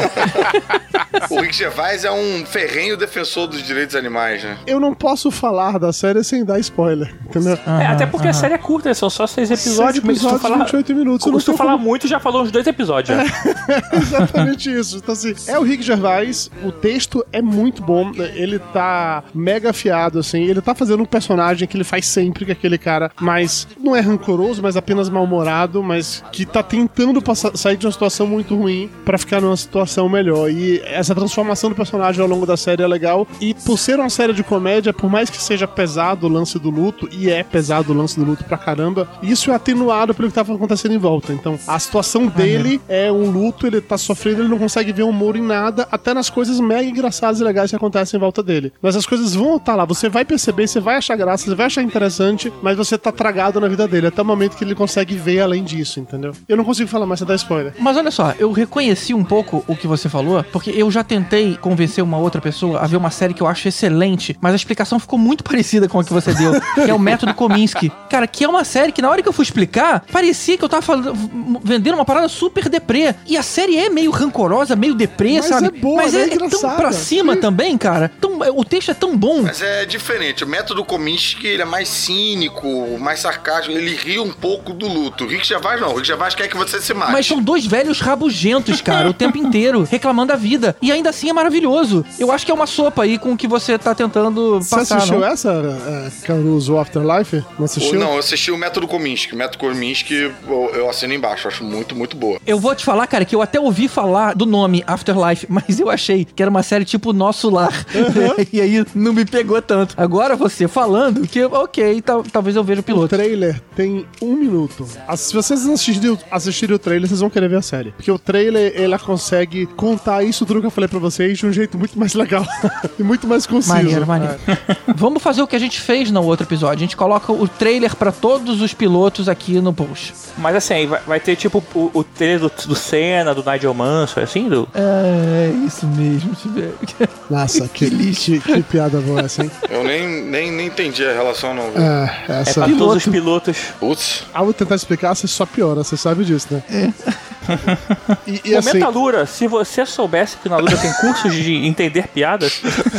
S4: O Rick Gervais é um ferrenho defensor dos direitos animais, né?
S5: Eu não posso falar da série sem dar spoiler, entendeu?
S7: Até porque a série é curta, são só 6 episódios.
S5: 6 episódios, 28 minutos.
S7: Se tu falar muito, já falou uns 2 episódios.
S5: Exatamente isso. Então, assim, é o Rick Gervais, o texto é muito bom, ele tá mega afiado, assim, ele tá fazendo um personagem que ele faz sempre, que é aquele cara mais, não é rancoroso, mas apenas mal-humorado, mas que tá tentando sair de uma situação muito ruim pra ficar numa situação melhor. E essa transformação do personagem ao longo da série é legal. E por ser uma série de comédia, por mais que seja pesado o lance do luto, e é pesado o lance do luto pra caramba, isso é atenuado pelo que tava acontecendo em volta. Então, a situação dele é um luto, ele tá sofrendo, ele não consegue ver humor em nada, até nas coisas mega engraçadas e legais que acontecem em volta dele. Mas as coisas vão estar lá, você vai perceber, você vai achar graça, você vai achar interessante, mas você tá tragado na vida dele, até o momento que ele consegue ver além disso, entendeu? Eu não consigo falar mais, você dá spoiler.
S3: Mas olha só, eu reconheci um pouco o que você falou, porque eu já tentei convencer uma outra pessoa a ver uma série que eu acho excelente, mas a explicação ficou muito parecida com a que você deu, que é o Método Kominsky. Cara, que é uma série que na hora que eu fui explicar, parecia que eu tava vendendo uma parada super deprê. E a série é meio rancorosa, meio deprê,
S5: mas
S3: sabe?
S5: É boa,
S3: mas é tão pra cima
S5: Sim.
S3: também, cara. O texto é tão bom.
S4: Mas é diferente. O Método Kominsky, ele é mais cínico, mais sarcástico. Ele ri um pouco do luto. O Rick Gervais não. O Rick Gervais quer que você se mate.
S3: Mas são dois velhos rabugentos, cara, o tempo inteiro, reclamando da vida. E ainda assim é maravilhoso. Eu acho que é uma sopa aí com o que você tá tentando passar.
S5: Você assistiu
S3: não?
S5: essa, Caruso Afterlife? Não assistiu?
S4: Não, eu assisti o Método Kominsky. O Método Kominsky eu assino embaixo. Eu acho muito, muito boa.
S3: Eu vou te falar, cara, que eu até ouvi falar do nome Afterlife, mas eu achei que era uma série tipo Nosso Lar. E aí não me pegou tanto. Agora você falando que, ok, talvez eu veja o piloto.
S5: O trailer tem 1 minuto. Se vocês assistirem o trailer, vocês vão querer ver a série. Porque o trailer, ela consegue contar isso tudo que eu falei pra vocês de um jeito muito mais legal. E muito mais conciso.
S3: Maneiro. Vamos fazer o que a gente fez no outro episódio. A gente coloca o trailer pra todos os pilotos aqui no post.
S7: Mas assim, vai ter tipo o trailer do Senna, do Nigel Mansell, assim?
S3: É isso mesmo, Tiver.
S5: Nossa, que piada boa essa, hein?
S4: Eu nem entendi a relação, não.
S7: É pra todos os pilotos.
S4: Putz.
S5: Ah, vou tentar explicar, você só piora, você sabe disso, né?
S7: E assim... Lura, se você soubesse que na Lura tem cursos de entender piadas...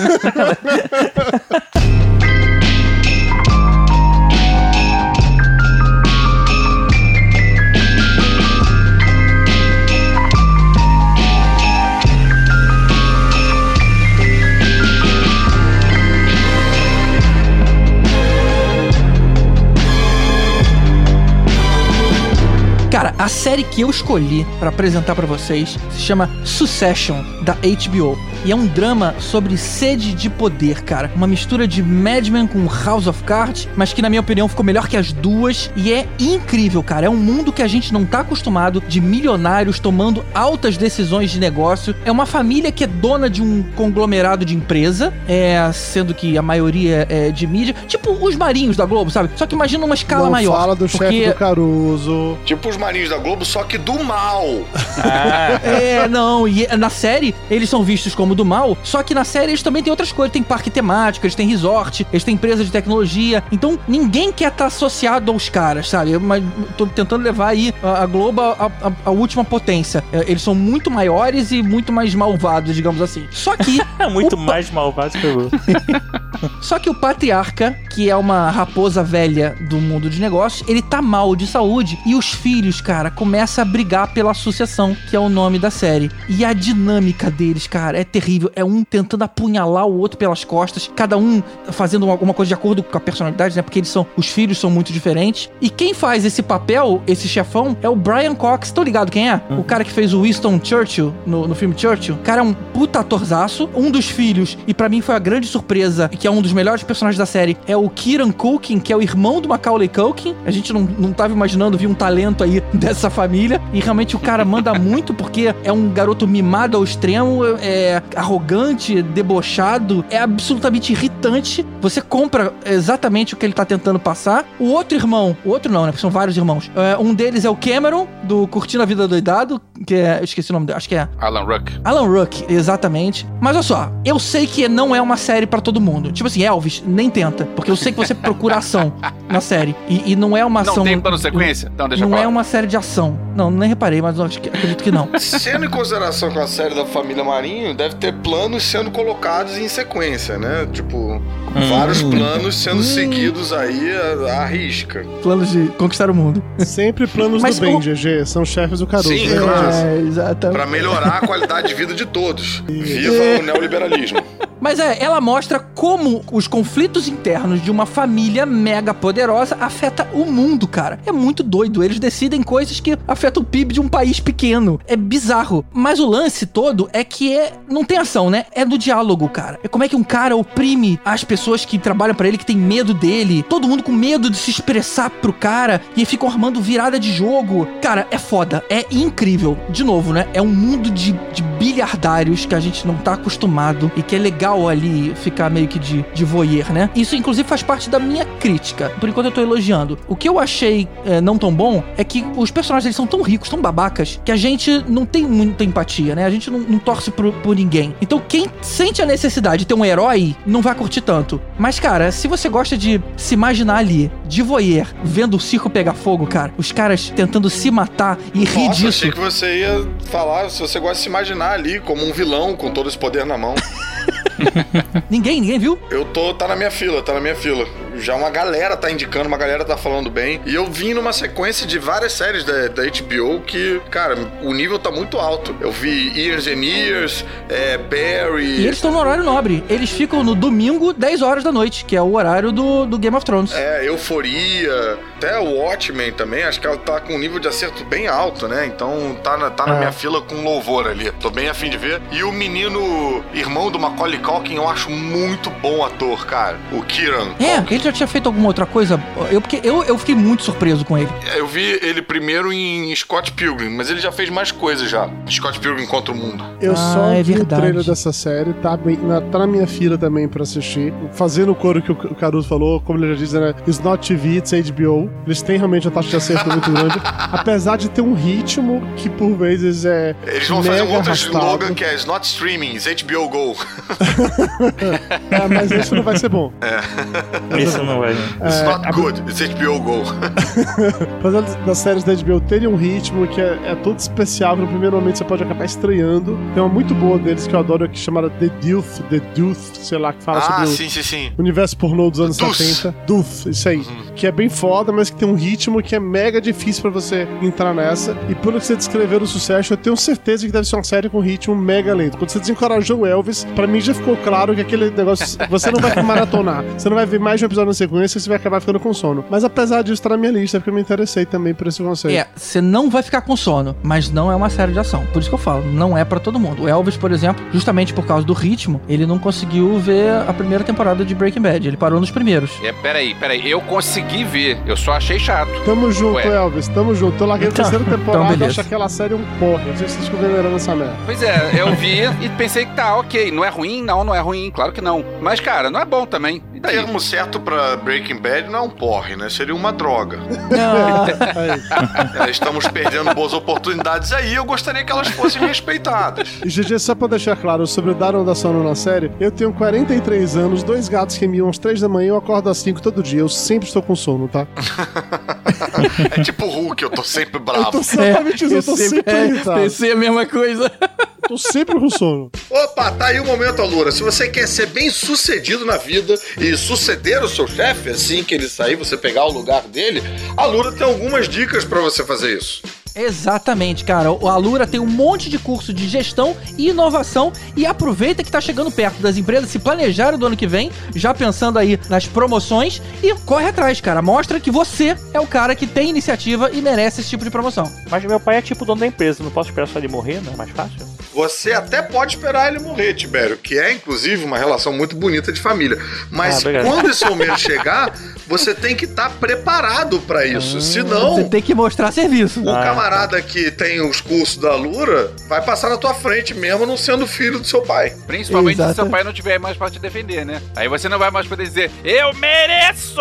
S3: Cara, a série que eu escolhi pra apresentar pra vocês se chama Succession, da HBO. E é um drama sobre sede de poder, cara. Uma mistura de Mad Men com House of Cards, mas que na minha opinião ficou melhor que as duas. E é incrível, cara. É um mundo que a gente não tá acostumado, de milionários tomando altas decisões de negócio. É uma família que é dona de um conglomerado de empresa, sendo que a maioria é de mídia. Tipo os Marinhos da Globo, sabe? Só que imagina uma escala maior.
S5: Não fala do chefe do Caruso.
S4: Tipo os Marinhos da Globo, só que do mal.
S3: Não, e na série eles são vistos como do mal, só que na série eles também têm outras coisas, tem parque temático, eles têm resort, eles têm empresa de tecnologia, então ninguém quer estar associado aos caras, sabe? Mas tô tentando levar aí a Globo a última potência. Eles são muito maiores e muito mais malvados, digamos assim. Só que...
S7: muito mais malvados que eu.
S3: Só que o patriarca, que é uma raposa velha do mundo de negócios, ele tá mal de saúde e os filhos, cara, começam a brigar pela sucessão, que é o nome da série. E a dinâmica deles, cara, é terrível. É um tentando apunhalar o outro pelas costas, cada um fazendo alguma coisa de acordo com a personalidade, né? Porque os filhos são muito diferentes. E quem faz esse papel, esse chefão, é o Brian Cox. Tô ligado quem é? O cara que fez o Winston Churchill no filme Churchill. O cara é um puta atorzaço. Um dos filhos, e pra mim foi a grande surpresa, que é um dos melhores personagens da série, é o Kieran Culkin, que é o irmão do Macaulay Culkin. A gente não tava imaginando vir um talento aí dessa família. E realmente o cara manda muito, porque é um garoto mimado ao extremo, é arrogante, debochado, é absolutamente irritante. Você compra exatamente o que ele tá tentando passar. O outro irmão, o outro não, né? Porque são vários irmãos. Um deles é o Cameron, do Curtindo a Vida Doidado, que é... Eu esqueci o nome dele, acho que é...
S6: Alan Ruck.
S3: Alan Ruck, exatamente. Mas olha só, eu sei que não é uma série pra todo mundo. Tipo assim, Elvis, nem tenta. Porque eu sei que você procura ação na série. E não é uma ação...
S6: Não tem plano sequência? Então deixa eu falar.
S3: Não é uma série de ação. Não, nem reparei, mas eu acredito que não.
S4: Sendo em consideração com a série da família Marinho, deve ter planos sendo colocados em sequência, né? Tipo, vários planos sendo seguidos aí à risca.
S3: Planos de conquistar o mundo.
S5: Sempre planos do bem, GG. São chefes do Caruso.
S4: Sim, claro.
S3: Exatamente.
S4: Pra melhorar a qualidade de vida de todos. Viva o neoliberalismo.
S3: Mas ela mostra como os conflitos internos de uma família mega poderosa afeta o mundo, cara. É muito doido. Eles decidem coisas que afetam o PIB de um país pequeno. É bizarro. Mas o lance todo é que não tem ação, né? É do diálogo, cara. É como é que um cara oprime as pessoas que trabalham pra ele, que tem medo dele. Todo mundo com medo de se expressar pro cara. E aí ficam armando virada de jogo. Cara, é foda. É incrível. De novo, né? É um mundo de bilhardários que a gente não tá acostumado e que é legal ali ficar meio que de voyeur, né? Isso, inclusive, faz parte da minha crítica. Por enquanto eu tô elogiando. O que eu achei não tão bom é que os personagens eles são tão ricos, tão babacas, que a gente não tem muita empatia, né? A gente não torce por ninguém. Então, quem sente a necessidade de ter um herói, não vai curtir tanto. Mas, cara, se você gosta de se imaginar ali, de voyeur, vendo o circo pegar fogo, cara, os caras tentando se matar e rir disso...
S4: Achei que você ia falar, se você gosta de se imaginar ali como um vilão com todo esse poder na mão.
S3: Ninguém viu?
S4: Tá na minha fila. Já uma galera tá indicando, uma galera tá falando bem. E eu vim numa sequência de várias séries da HBO que, cara, o nível tá muito alto. Eu vi Years and Years, Barry...
S3: E eles estão no horário nobre. Eles ficam no domingo, 10 horas da noite, que é o horário do Game of Thrones.
S4: Euforia, até o Watchmen também, acho que ela tá com um nível de acerto bem alto, né? Então tá na minha fila com louvor ali. Tô bem afim de ver. E o menino, irmão do Macaulay Culkin, eu acho muito bom ator, cara. O Kieran Culkin.
S3: Ele já tinha feito alguma outra coisa? Porque eu fiquei muito surpreso com ele.
S4: Eu vi ele primeiro em Scott Pilgrim, mas ele já fez mais coisas já. Scott Pilgrim contra o mundo.
S5: Eu só vi o trailer dessa série, tá na minha fila também pra assistir. Fazendo o coro que o Caruso falou, como ele já disse, né? It's not TV, it's HBO. Eles têm realmente uma taxa de acerto muito grande. Apesar de ter um ritmo que por vezes é
S4: Eles vão fazer um outro slogan que é It's not streaming, it's HBO Go.
S5: Mas isso não vai ser bom.
S7: Isso não vai.
S4: It's not good, it's HBO Go.
S5: Apesar das séries da HBO terem um ritmo que é todo especial, no primeiro momento você pode acabar estranhando. Tem uma muito boa deles que eu adoro, que é chamada The Deuce, sei lá, que fala sobre o universo pornô dos anos 70. Deuce, isso aí. Que é bem foda, mas que tem um ritmo que é mega difícil pra você entrar nessa. E pelo que você descreveu do sucesso, eu tenho certeza que deve ser uma série com ritmo mega lento. Quando você desencorajou o Elvis, pra mim já ficou claro que aquele negócio, você não vai maratonar. Você não vai ver mais de um episódio na sequência, você vai acabar ficando com sono. Mas apesar disso, tá na minha lista, porque eu me interessei também por esse conceito.
S3: Você não vai ficar com sono, mas não é uma série de ação. Por isso que eu falo, não é pra todo mundo. O Elvis, por exemplo, justamente por causa do ritmo, ele não conseguiu ver a primeira temporada de Breaking Bad. Ele parou nos primeiros.
S6: Peraí. Eu consegui ver. Eu só achei chato.
S5: Tamo junto, Elvis. Tamo junto. Eu larguei a terceira temporada e acho aquela série um porra. Não sei se vocês ficam venerando essa merda.
S6: Pois é, eu vi e pensei que tá ok. Não é ruim? Não é ruim. Claro que não. Mas, cara, não é bom também. E daí?
S4: O termo certo pra Breaking Bad não é um porre, né? Seria uma droga. Estamos perdendo boas oportunidades aí, eu gostaria que elas fossem respeitadas.
S5: E GG, só pra deixar claro, sobre o Daron da Sono na série, eu tenho 43 anos, 2 gatos que miam às 3 da manhã, eu acordo às 5 todo dia, eu sempre estou com sono, tá?
S4: É tipo o Hulk, eu tô sempre bravo.
S5: Eu tô exatamente isso, eu tô sempre irritado.
S3: Pensei a mesma coisa.
S5: Tô sempre com sono.
S4: Opa, tá aí o momento, Alura. Se você quer ser bem sucedido na vida e suceder o seu chefe, assim que ele sair, você pegar o lugar dele, a Alura tem algumas dicas pra você fazer isso.
S3: Exatamente, cara. O Alura tem um monte de curso de gestão e inovação e aproveita que tá chegando perto das empresas se planejarem do ano que vem, já pensando aí nas promoções e corre atrás, cara. Mostra que você é o cara que tem iniciativa e merece esse tipo de promoção.
S7: Mas meu pai é tipo dono da empresa, não posso esperar só ele morrer, não é mais fácil?
S4: Você até pode esperar ele morrer, Tibério, que é, inclusive, uma relação muito bonita de família. Mas quando esse momento chegar, você tem que estar preparado pra isso. Senão...
S3: Você tem que mostrar serviço.
S4: O camarada que tem os cursos da Alura vai passar na tua frente mesmo não sendo filho do seu pai.
S6: Principalmente se seu pai não tiver mais pra te defender, né? Aí você não vai mais poder dizer, eu mereço!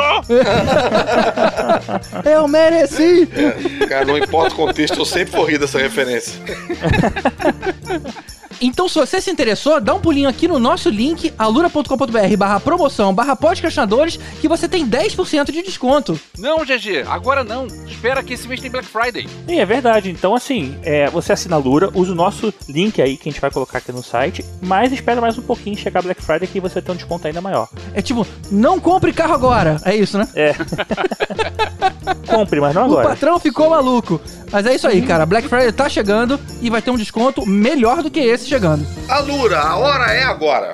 S3: Eu mereci!
S4: Cara, não importa o contexto, eu sempre vou rir dessa referência.
S3: Então, se você se interessou, dá um pulinho aqui no nosso link, alura.com.br/promoção/podcastinadores, que você tem 10% de desconto.
S6: Não, GG, agora não. Espera que esse mês tem Black Friday.
S7: Sim, é verdade. Então, assim, você assina a Alura, usa o nosso link aí, que a gente vai colocar aqui no site, mas espera mais um pouquinho chegar Black Friday, que você tem um desconto ainda maior.
S3: É tipo, não compre carro agora. É isso, né?
S7: É. Compre, mas não agora.
S3: O patrão ficou maluco. Mas é isso aí, cara. Black Friday tá chegando e vai ter um desconto melhor do que esse chegando.
S4: Alura, a hora é agora.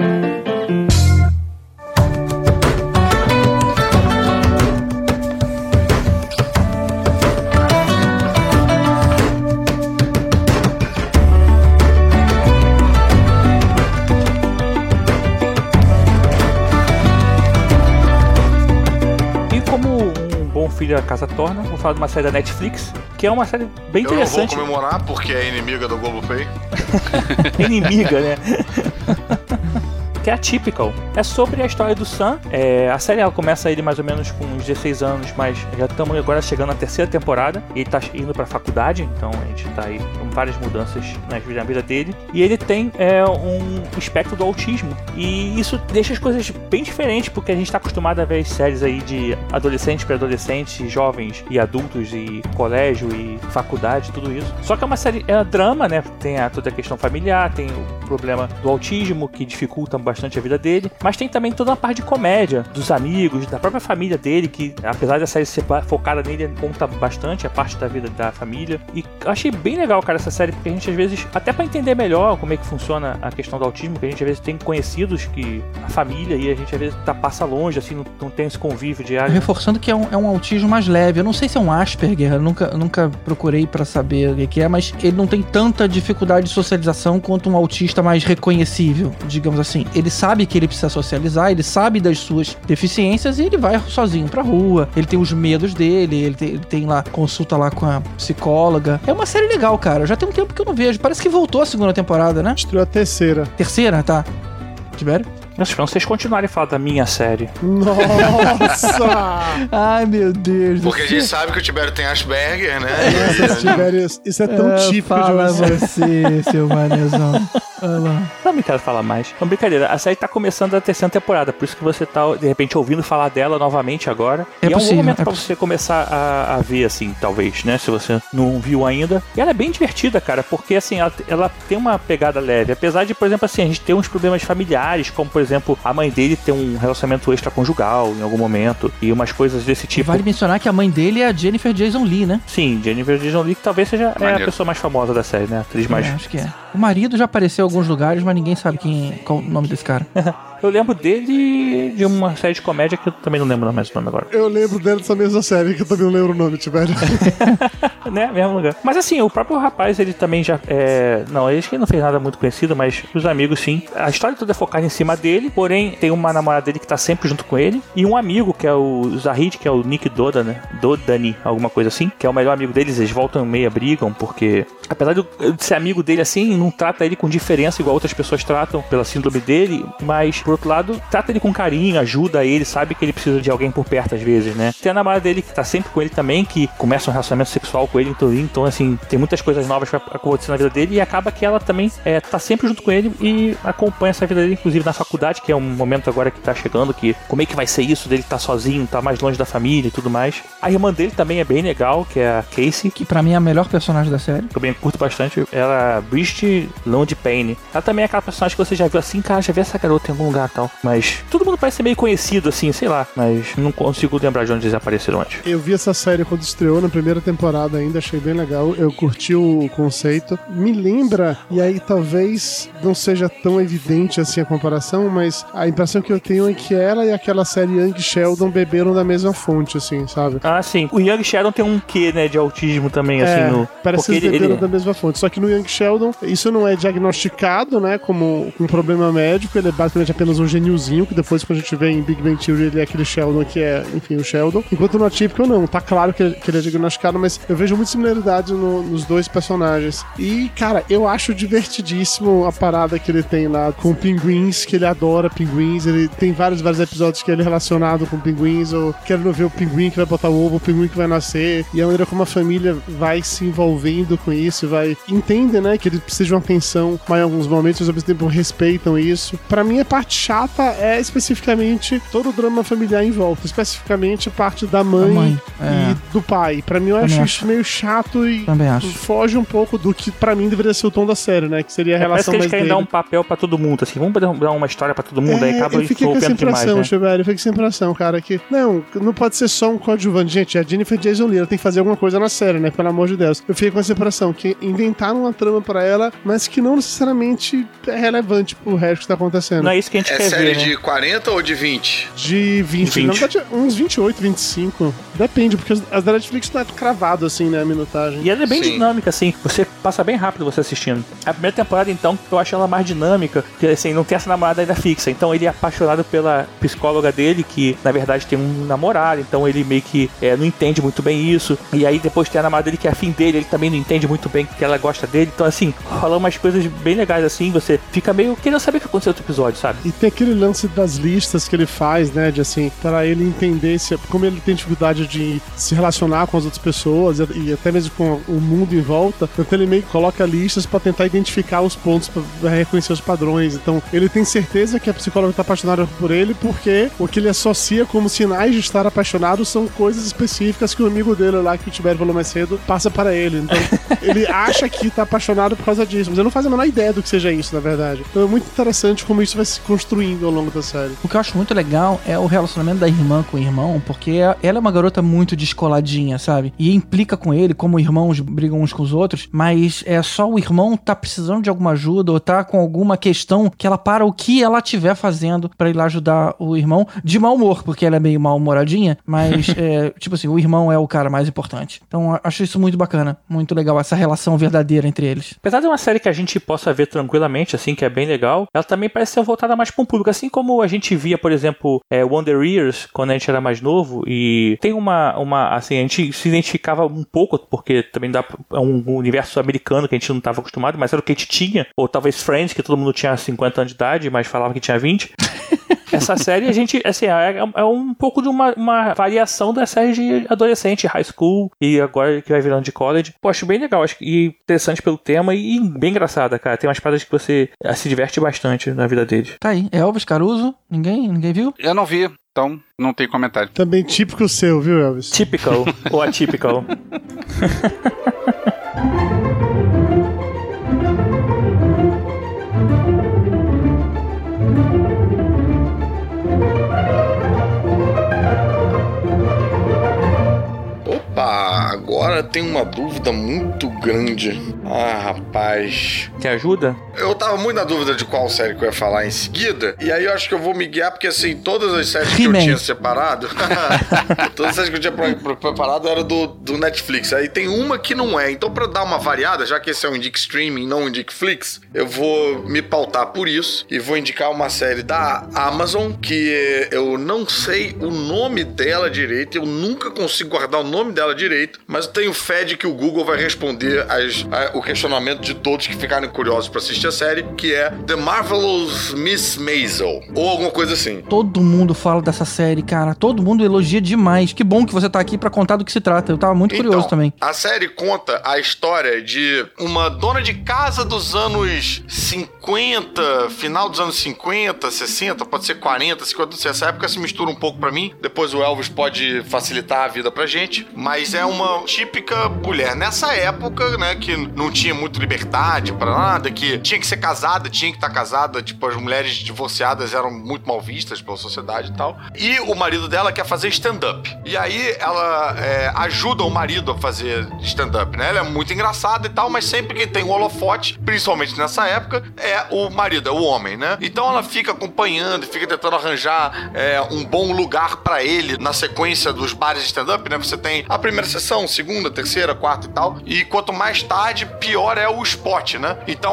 S7: Filho da Casa Torna, vou falar de uma série da Netflix, que é uma série bem interessante.
S4: Eu não vou comemorar porque é inimiga do Globopay.
S7: Inimiga, né? Que é Atypical. É sobre a história do Sam. A série ela começa ele mais ou menos com uns 16 anos, mas já estamos agora chegando na terceira temporada. Ele tá indo pra faculdade, então a gente tá aí com várias mudanças na vida dele. E ele tem um espectro do autismo. E isso deixa as coisas bem diferentes, porque a gente tá acostumado a ver as séries aí de adolescentes para adolescentes, jovens e adultos, e colégio e faculdade, tudo isso. Só que é uma série, drama, né? Tem toda a questão familiar, tem o problema do autismo, que dificulta bastante a vida dele, mas tem também toda uma parte de comédia dos amigos, da própria família dele, que apesar da série ser focada nele, conta bastante a parte da vida da família. E eu achei bem legal, cara, essa série, porque a gente às vezes, até pra entender melhor como é que funciona a questão do autismo, que a gente às vezes tem conhecidos que a família, e a gente às vezes passa longe, assim, não tem esse convívio diário.
S3: Reforçando que é um autismo mais leve. Eu não sei se é um Asperger, eu nunca procurei pra saber o que é, mas ele não tem tanta dificuldade de socialização quanto um autista mais reconhecível, digamos assim. Ele sabe que ele precisa socializar, ele sabe das suas deficiências e ele vai sozinho pra rua. Ele tem os medos dele, ele tem lá, consulta lá com a psicóloga. É uma série legal, cara. Já tem um tempo que eu não vejo. Parece que voltou a segunda temporada, né?
S5: Estreou a terceira.
S3: Terceira, tá. Tibério?
S7: Nossa, pra vocês continuarem a falar da minha série.
S5: Nossa!
S3: Ai, meu Deus.
S4: Porque a gente sabe que o Tibério tem Asperger, né?
S5: Isso é tão típico
S3: fala
S5: de você.
S3: você, seu manezão.
S7: Não me quero falar mais. Não, brincadeira. A série tá começando a terceira temporada, por isso que você tá, de repente, ouvindo falar dela novamente agora.
S3: É
S7: e
S3: possível,
S7: um bom momento pra você começar a ver, assim, talvez, né? Se você não viu ainda. E ela é bem divertida, cara, porque, assim, ela tem uma pegada leve. Apesar de, por exemplo, assim, a gente ter uns problemas familiares, como, por exemplo, a mãe dele ter um relacionamento extraconjugal em algum momento, e umas coisas desse tipo.
S3: Vale mencionar que a mãe dele é a Jennifer Jason Leigh, né?
S7: Sim, Jennifer Jason Leigh, que talvez seja a pessoa mais famosa da série, né? A atriz mais...
S3: acho que é. O marido já apareceu em alguns lugares, mas ninguém sabe qual o nome desse cara.
S7: Eu lembro dele de uma série de comédia que eu também não lembro mais o nome agora.
S5: Eu lembro dele dessa mesma série, que eu também não lembro o nome, Tibério.
S7: Né? Mesmo lugar. Mas assim, o próprio rapaz, ele também já... Não, ele acho que não fez nada muito conhecido, mas os amigos, sim. A história toda é focada em cima dele, porém tem uma namorada dele que tá sempre junto com ele, e um amigo, que é o Zahid, que é o Nick Doda, né? Dodani, alguma coisa assim, que é o melhor amigo deles. Eles voltam meia, brigam, porque apesar de ser amigo dele assim, não trata ele com diferença igual outras pessoas tratam pela síndrome dele, mas, por outro lado, trata ele com carinho, ajuda ele, sabe que ele precisa de alguém por perto às vezes, né? Tem a namorada dele que tá sempre com ele também, que começa um relacionamento sexual com ele, então assim, tem muitas coisas novas pra acontecer na vida dele, e acaba que ela também tá sempre junto com ele e acompanha essa vida dele, inclusive na faculdade, que é um momento agora que tá chegando, que como é que vai ser isso dele tá sozinho, tá mais longe da família e tudo mais. A irmã dele também é bem legal, que é a Casey,
S3: que pra mim é a melhor personagem da série.
S7: Eu bem curto bastante. Ela é Bridget Londpayne. Ela também é aquela personagem que você já viu assim, cara, já vi essa garota em algum lugar e tal. Mas todo mundo parece ser meio conhecido assim, sei lá, mas não consigo lembrar de onde eles apareceram antes.
S5: Eu vi essa série quando estreou na primeira temporada ainda, achei bem legal. Eu curti o conceito. Me lembra, e aí talvez não seja tão evidente assim a comparação, mas a impressão que eu tenho é que ela e aquela série Young Sheldon beberam da mesma fonte, assim, sabe?
S7: Ah, sim. O Young Sheldon tem um quê, né, de autismo também, assim, no...
S5: Parece que eles beberam da mesma fonte. Só que no Young Sheldon, isso não é diagnosticado, né, como um problema médico, ele é basicamente apenas um geniozinho, que depois, quando a gente vê em Big Bang Theory, ele é aquele Sheldon que é, enfim, o Sheldon. Enquanto no Atípico, não. Tá claro que ele é diagnosticado, mas eu vejo muita similaridade nos dois personagens. E, cara, eu acho divertidíssimo a parada que ele tem lá com pinguins, que ele adora pinguins. Ele tem vários episódios que ele é relacionado com pinguins, ou querendo ver o pinguim que vai botar o ovo, o pinguim que vai nascer, e a maneira como a família vai se envolvendo com isso, entende, né, que ele precisa de uma atenção, mas em alguns momentos, ao mesmo tempo, respeitam isso. Pra mim, a parte chata é especificamente todo o drama familiar em volta, especificamente a parte da mãe e do pai. Pra mim, eu acho isso meio chato e foge um pouco do que pra mim deveria ser o tom da série, né, que seria a relação mais dele.
S7: Parece que eles querem dar um papel pra todo mundo, assim, vamos dar uma história pra todo mundo, aí acaba isso demais, né?
S5: Eu fiquei com essa impressão, cara, que não pode ser só um coadjuvante. Gente, a Jennifer Jason Leigh, ela tem que fazer alguma coisa na série, né, pelo amor de Deus. Eu fiquei com essa impressão que inventaram uma trama pra ela, mas que não necessariamente é relevante pro resto que tá acontecendo.
S7: Não é isso que a gente quer ver, né?
S4: É série de 40 ou de 20?
S5: De 20. Na verdade, uns 28, 25. Depende, porque as da Netflix não é cravado, assim, né, a minutagem.
S7: E ela é bem dinâmica, assim. Você passa bem rápido você assistindo. A primeira temporada, então, eu acho ela mais dinâmica, porque, assim, não tem essa namorada ainda fixa. Então, ele é apaixonado pela psicóloga dele, que, na verdade, tem um namorado. Então, ele meio que não entende muito bem isso. E aí, depois tem a namorada dele, que é afim dele. Ele também não entende muito bem que ela gosta dele. Então, assim, rola umas coisas bem legais, assim. Você fica meio querendo saber o que aconteceu no outro episódio, sabe?
S5: E tem aquele lance das listas que ele faz, né, de, assim, para ele entender como ele tem dificuldade de se relacionar com as outras pessoas e até mesmo com o mundo em volta. Então, ele meio que coloca listas pra tentar identificar os pontos, pra reconhecer os padrões. Então, ele tem certeza que a psicóloga tá apaixonada por ele porque o que ele associa como sinais de estar apaixonado são coisas específicas que o amigo dele lá, que o Tibério falou mais cedo, passa para ele. Então, ele acha que tá apaixonado por causa disso, mas ele não faz a menor ideia do que seja isso, na verdade. Então, é muito interessante como isso vai se construindo ao longo da série.
S3: O que eu acho muito legal é o relacionamento da irmã com o irmão, porque ela é uma garota muito descoladinha, sabe? E implica com ele, como irmãos brigam uns com os outros, mas é só o irmão tá precisando de alguma ajuda ou tá com alguma questão que ela para o que ela estiver fazendo pra ir lá ajudar o irmão, de mau humor, porque ela é meio mal-humoradinha, mas tipo assim, o irmão é o cara mais importante. Então acho isso muito bacana, muito legal, essa relação verdadeira entre eles.
S7: Apesar de uma série que a gente possa ver tranquilamente, assim, que é bem legal, ela também parece ser voltada mais para um público, assim como a gente via, por exemplo, Wonder Years, quando a gente era mais novo, e tem assim, a gente se identificava um pouco, porque também é um universo americano que a gente não estava acostumado, mas era o que a gente tinha, ou talvez Friends, que todo mundo tinha 50 anos de idade, mas falava que tinha 20. Essa série, a gente, assim, é um pouco de uma variação da série de adolescente, high school, e agora que vai virando de college. Pô, acho bem legal, acho interessante pelo tema e bem engraçada, cara. Tem umas paradas que você se diverte bastante na vida deles.
S3: Tá aí, Elvis Caruso, ninguém viu?
S6: Eu não vi, então não tem comentário.
S5: Também típico seu, viu, Elvis?
S7: Typical, ou atypical.
S4: Agora tem uma dúvida muito grande. Ah, rapaz.
S7: Quer ajuda?
S4: Eu tava muito na dúvida de qual série que eu ia falar em seguida. E aí eu acho que eu vou me guiar, porque assim, todas as séries que eu tinha separado. Todas as séries que eu tinha preparado eram do Netflix. Aí tem uma que não é. Então, pra dar uma variada, já que esse é um Indique Streaming, não um Indique Flix, eu vou me pautar por isso. E vou indicar uma série da Amazon, que eu não sei o nome dela direito. Eu nunca consigo guardar o nome dela direito. Mas eu tenho fé de que o Google vai responder o questionamento de todos que ficarem curiosos pra assistir a série, que é The Marvelous Miss Maisel, ou alguma coisa assim.
S3: Todo mundo fala dessa série, cara. Todo mundo elogia demais. Que bom que você tá aqui pra contar do que se trata. Eu tava muito curioso também.
S4: A série conta a história de uma dona de casa dos anos 50, final dos anos 50, 60, pode ser 40, 50, essa época se mistura um pouco pra mim. Depois o Elvis pode facilitar a vida pra gente. Mas é uma típica mulher nessa época, né, que não tinha muito liberdade pra nada, que tinha que ser casada, tinha que estar casada, tipo, as mulheres divorciadas eram muito mal vistas pela sociedade e tal. E o marido dela quer fazer stand-up. E aí ela ajuda o marido a fazer stand-up, né? Ela é muito engraçada e tal, mas sempre quem tem o holofote, principalmente nessa época, é o marido, é o homem, né? Então ela fica acompanhando, fica tentando arranjar um bom lugar pra ele na sequência dos bares de stand-up, né? Você tem a primeira sessão, segunda, terceira, quarta e tal. E quanto mais tarde, pior é o spot, né? Então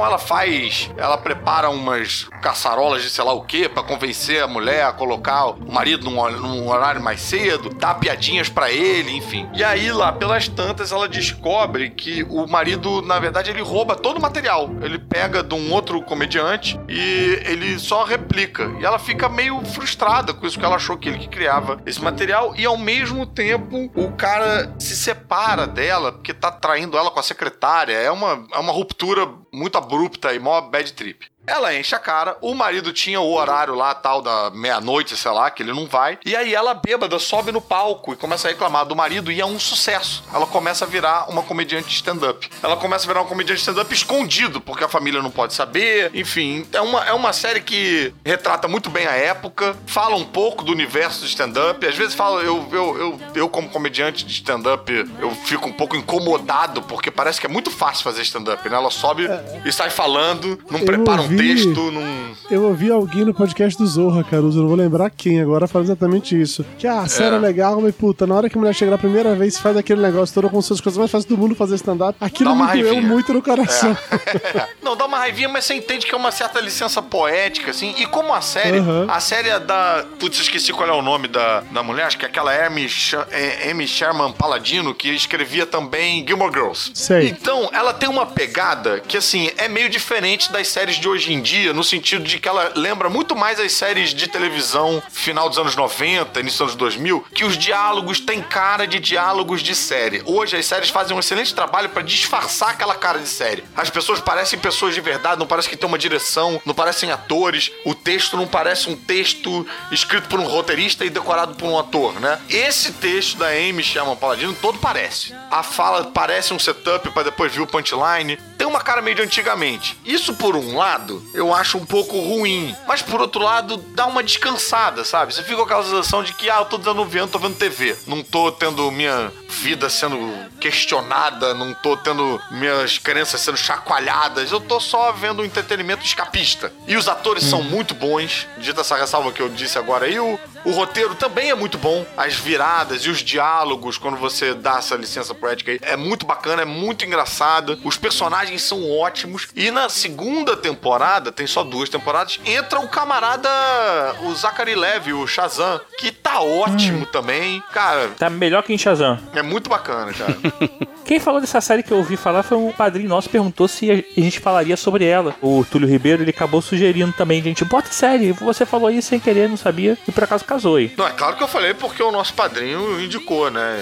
S4: ela prepara umas caçarolas de sei lá o quê pra convencer a mulher a colocar o marido num horário mais cedo, dar piadinhas pra ele, enfim. E aí, lá pelas tantas, ela descobre que o marido, na verdade, ele rouba todo o material. Ele pega de um outro comediante e ele só replica. E ela fica meio frustrada com isso, que ela achou que ele que criava esse material. E, ao mesmo tempo, o cara se separa dela porque tá traindo ela com a secretária. É uma ruptura muito abrupta e mó bad trip. Ela enche a cara, o marido tinha o horário lá, tal, da meia-noite, sei lá, que ele não vai. E aí ela, bêbada, sobe no palco e começa a reclamar do marido e é um sucesso. Ela começa a virar uma comediante de stand-up. Ela começa a virar uma comediante de stand-up escondido, porque a família não pode saber. Enfim, é uma série que retrata muito bem a época, fala um pouco do universo de stand-up. Às vezes fala, eu como comediante de stand-up, eu fico um pouco incomodado, porque parece que é muito fácil fazer stand-up, né? Ela sobe e sai falando, não prepara um texto, não...
S5: Eu ouvi alguém no podcast do Zorra, Caruso, eu não vou lembrar quem agora, fala exatamente isso. Que a série é legal, mas puta, na hora que a mulher chega a primeira vez, faz aquele negócio todo com as coisas mais fáceis do mundo fazer stand-up, aquilo me doeu muito no coração.
S4: Não, dá uma raivinha, mas você entende que é uma certa licença poética, assim, e como a série é da... Putz, esqueci qual é o nome da mulher, acho que é aquela Amy Sherman Palladino, que escrevia também Gilmore Girls.
S5: Sei.
S4: Então, ela tem uma pegada que, assim, é meio diferente das séries de hoje em dia, no sentido de que ela lembra muito mais as séries de televisão final dos anos 90, início dos anos 2000, que os diálogos têm cara de diálogos de série. Hoje as séries fazem um excelente trabalho pra disfarçar aquela cara de série. As pessoas parecem pessoas de verdade, não parece que tem uma direção, não parecem atores, o texto não parece um texto escrito por um roteirista e decorado por um ator, né? Esse texto da Amy Sherman Palladino todo parece. A fala parece um setup pra depois vir o punchline. Tem uma cara meio de antigamente. Isso, por um lado, eu acho um pouco ruim. Mas, por outro lado, dá uma descansada, sabe? Você fica com aquela sensação de que, eu tô tô vendo TV. Não tô tendo minha vida sendo questionada, não tô tendo minhas crenças sendo chacoalhadas. Eu tô só vendo um entretenimento escapista. E os atores são muito bons. Dita essa ressalva que eu disse agora aí, o roteiro também é muito bom. As viradas e os diálogos, quando você dá essa licença poética aí, é muito bacana, é muito engraçada. Os personagens são ótimos. E na segunda temporada, tem só 2 temporadas, entra o camarada, o Zachary Levi, o Shazam, que tá ótimo também. Cara...
S7: Tá melhor que em Shazam.
S4: É muito bacana, cara.
S7: Quem falou dessa série que eu ouvi falar foi um padrinho nosso, perguntou se a gente falaria sobre ela. O Túlio Ribeiro, ele acabou sugerindo também, gente, bota série, você falou aí sem querer, não sabia, e por acaso casou aí.
S4: Não, é claro que eu falei porque o nosso padrinho indicou, né?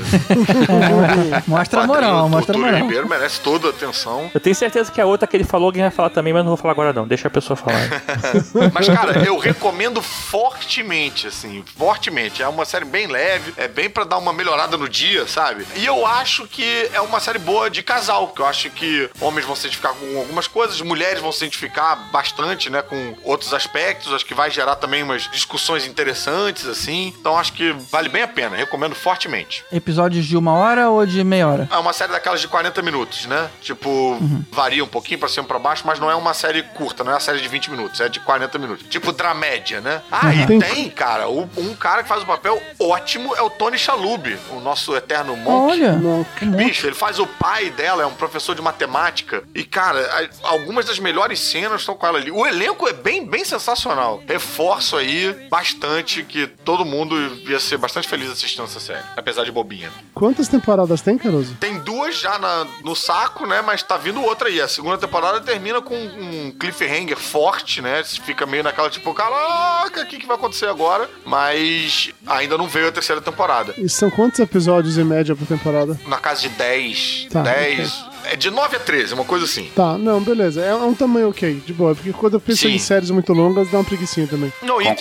S3: Mostra a moral, mostra a moral.
S4: O Túlio Ribeiro merece toda a atenção.
S7: Eu tenho certeza que a outra que ele falou, alguém vai falar também, mas não vou falar agora não, deixa a pessoa falar.
S4: Mas, cara, eu recomendo fortemente, assim, fortemente. É uma série bem leve, é bem pra dar uma melhorada no dia, sabe? E eu acho que é uma série boa de casal, que eu acho que homens vão se identificar com algumas coisas, mulheres vão se identificar bastante, né, com outros aspectos, acho que vai gerar também umas discussões interessantes, assim. Então acho que vale bem a pena, recomendo fortemente.
S3: Episódios de 1 hora ou de meia hora?
S4: É uma série daquelas de 40 minutos, né? Tipo, varia um pouquinho pra cima e pra baixo, mas não é uma série curta, não é uma série de 20 minutos, é de 40 minutos. Tipo Dramédia, né? E tem, cara, um cara que faz um papel ótimo é o Tony Shalhoub, o nosso eterno Monk.
S3: Olha,
S4: bicho, bicho, ele faz o pai dela, é um professor de matemática. E, cara, algumas das melhores cenas estão com ela ali. O elenco é bem sensacional. Reforço aí bastante que todo mundo ia ser bastante feliz assistindo essa série, apesar de bobinha.
S5: Quantas temporadas tem, Caruso?
S4: Tem 2 já no saco, né? Mas tá vindo outra aí. A segunda temporada termina com um cliffhanger forte, né? Fica meio naquela tipo, caraca, o que vai acontecer agora? Mas ainda não veio a terceira temporada.
S5: E são quantos episódios em média por temporada?
S4: Na casa de 10.
S5: Tá,
S4: 10.
S5: Okay.
S4: É de 9 a 13, uma coisa assim.
S5: Tá, não, beleza. É um tamanho ok, de boa. Porque quando eu penso em séries muito longas, dá uma preguicinha também.
S4: Não, e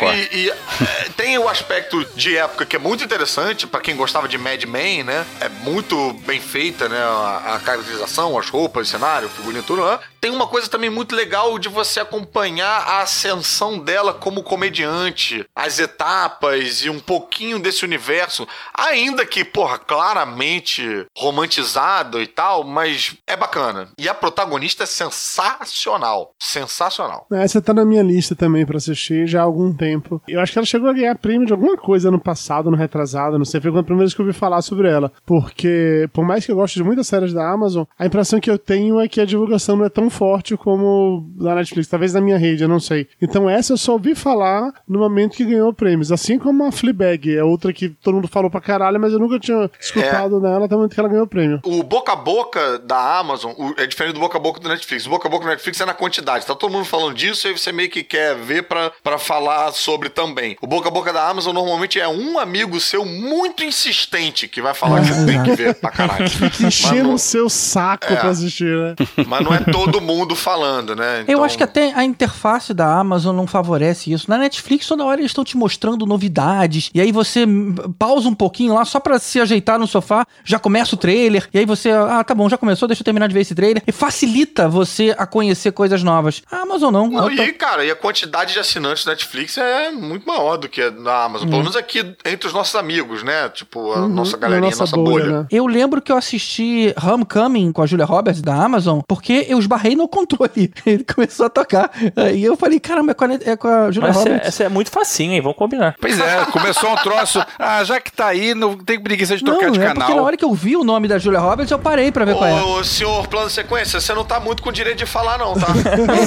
S4: tem o aspecto de época que é muito interessante pra quem gostava de Mad Men, né? É muito bem feita, né? A caracterização, as roupas, o cenário, o figurino, tudo, né? Tem uma coisa também muito legal de você acompanhar a ascensão dela como comediante, as etapas e um pouquinho desse universo, ainda que, porra, claramente romantizado e tal, mas é bacana. E a protagonista é sensacional. Sensacional.
S5: Essa tá na minha lista também pra assistir já há algum tempo. Eu acho que ela chegou a ganhar prêmio de alguma coisa ano passado, no retrasado, não sei, foi a primeira vez que eu ouvi falar sobre ela. Porque, por mais que eu goste de muitas séries da Amazon, a impressão que eu tenho é que a divulgação não é tão forte como da Netflix, talvez na minha rede, eu não sei. Então essa eu só ouvi falar no momento que ganhou prêmios, assim como a Fleabag, é outra que todo mundo falou pra caralho, mas eu nunca tinha escutado nela até o momento que ela ganhou prêmio.
S4: O boca a boca da Amazon é diferente do boca a boca do Netflix. O boca a boca do Netflix é na quantidade, tá todo mundo falando disso, aí você meio que quer ver pra falar sobre também. O boca a boca da Amazon normalmente é um amigo seu muito insistente que vai falar que você tem que ver pra caralho.
S5: Fica enchendo o seu saco pra assistir, né?
S4: Mas não é todo mundo falando, né? Então...
S3: Eu acho que até a interface da Amazon não favorece isso. Na Netflix, toda hora eles estão te mostrando novidades, e aí você pausa um pouquinho lá só pra se ajeitar no sofá, já começa o trailer, e aí você, tá bom, já começou, deixa eu terminar de ver esse trailer, e facilita você a conhecer coisas novas. A Amazon não.
S4: E a quantidade de assinantes da Netflix é muito maior do que a da Amazon, pelo menos aqui entre os nossos amigos, né? Tipo, a nossa galerinha, nossa bolha.
S5: Né?
S3: Eu lembro que eu assisti Homecoming com a Julia Roberts da Amazon, porque eu esbarrei no controle. Ele começou a tocar. E eu falei, caramba, é com a Julia Roberts.
S7: Essa é muito facinho, hein? Vamos combinar.
S6: Pois é, começou um troço. Já que tá aí, não tem preguiça de trocar de canal.
S3: Porque na hora que eu vi o nome da Julia Roberts, eu parei pra ver qual é.
S4: Ô, senhor plano sequência, você não tá muito com o direito de falar, não, tá?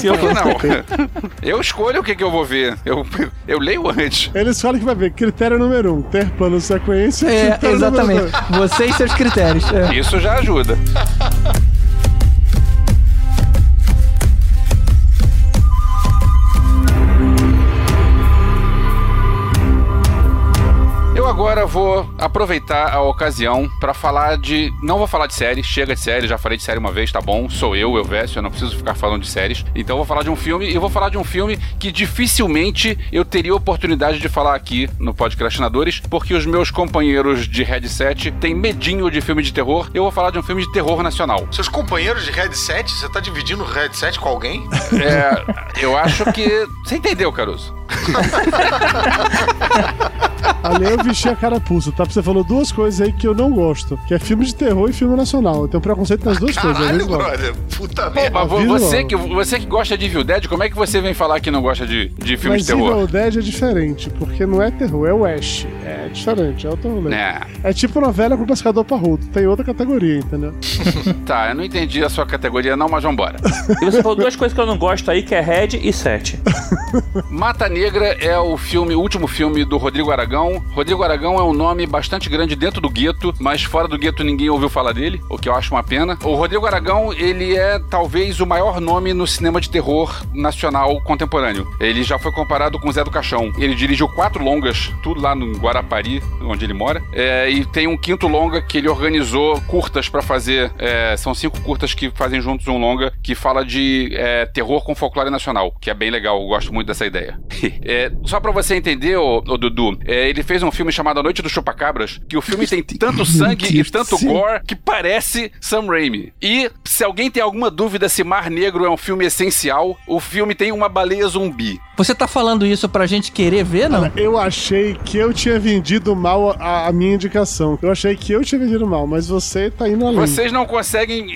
S6: Não. Eu escolho o que eu vou ver. Eu leio antes.
S5: Eles falam que vai ver critério número 1, ter plano sequência.
S3: Exatamente. Você e seus critérios.
S6: Isso já ajuda. Eu agora vou aproveitar a ocasião pra falar de... Não vou falar de série, chega de série, já falei de série uma vez, tá bom? Sou eu Vécio, eu não preciso ficar falando de séries. Então eu vou falar de um filme, e eu vou falar de um filme que dificilmente eu teria oportunidade de falar aqui no Podcastinadores, porque os meus companheiros de headset têm medinho de filme de terror. Eu vou falar de um filme de terror nacional.
S4: Seus companheiros de headset? Você tá dividindo o headset com alguém?
S6: Eu acho que... Você entendeu, Caruso?
S5: Ali eu vesti a carapuça, tá? Você falou duas coisas aí que eu não gosto, que é filme de terror e filme nacional. Eu tenho preconceito nas duas coisas.
S4: Caralho, brother. Puta merda.
S6: Você que gosta de Evil Dead, como é que você vem falar que não gosta de filme de terror?
S5: Evil Dead é diferente, porque não é terror, é West. É diferente, é outro rolê. É tipo novela com pescador parrudo, tem outra categoria, entendeu?
S6: Tá, eu não entendi a sua categoria não, mas vambora.
S7: E você falou duas coisas que eu não gosto aí, que é Red e 7.
S6: Mata Negra é o último filme do Rodrigo Aragão. Rodrigo Aragão é um nome bastante grande dentro do gueto, mas fora do gueto ninguém ouviu falar dele, o que eu acho uma pena. O Rodrigo Aragão, ele é talvez o maior nome no cinema de terror nacional contemporâneo. Ele já foi comparado com Zé do Caixão. Ele dirigiu 4 longas, tudo lá no Guarapari, onde ele mora, e tem um 5º longa que ele organizou curtas pra fazer, são 5 curtas que fazem juntos um longa, que fala de terror com folclore nacional, que é bem legal, eu gosto muito dessa ideia. Só pra você entender, ô Dudu, ele fez um filme chamado A Noite dos Chupacabras, que o filme tem tanto sangue e tanto gore que parece Sam Raimi. E se alguém tem alguma dúvida se Mar Negro é um filme essencial, o filme tem uma baleia zumbi.
S3: Você tá falando isso pra gente querer ver, não?
S5: Eu achei que eu tinha vendido mal a minha indicação. Eu achei que eu tinha vendido mal, mas você tá indo além.
S6: Vocês não conseguem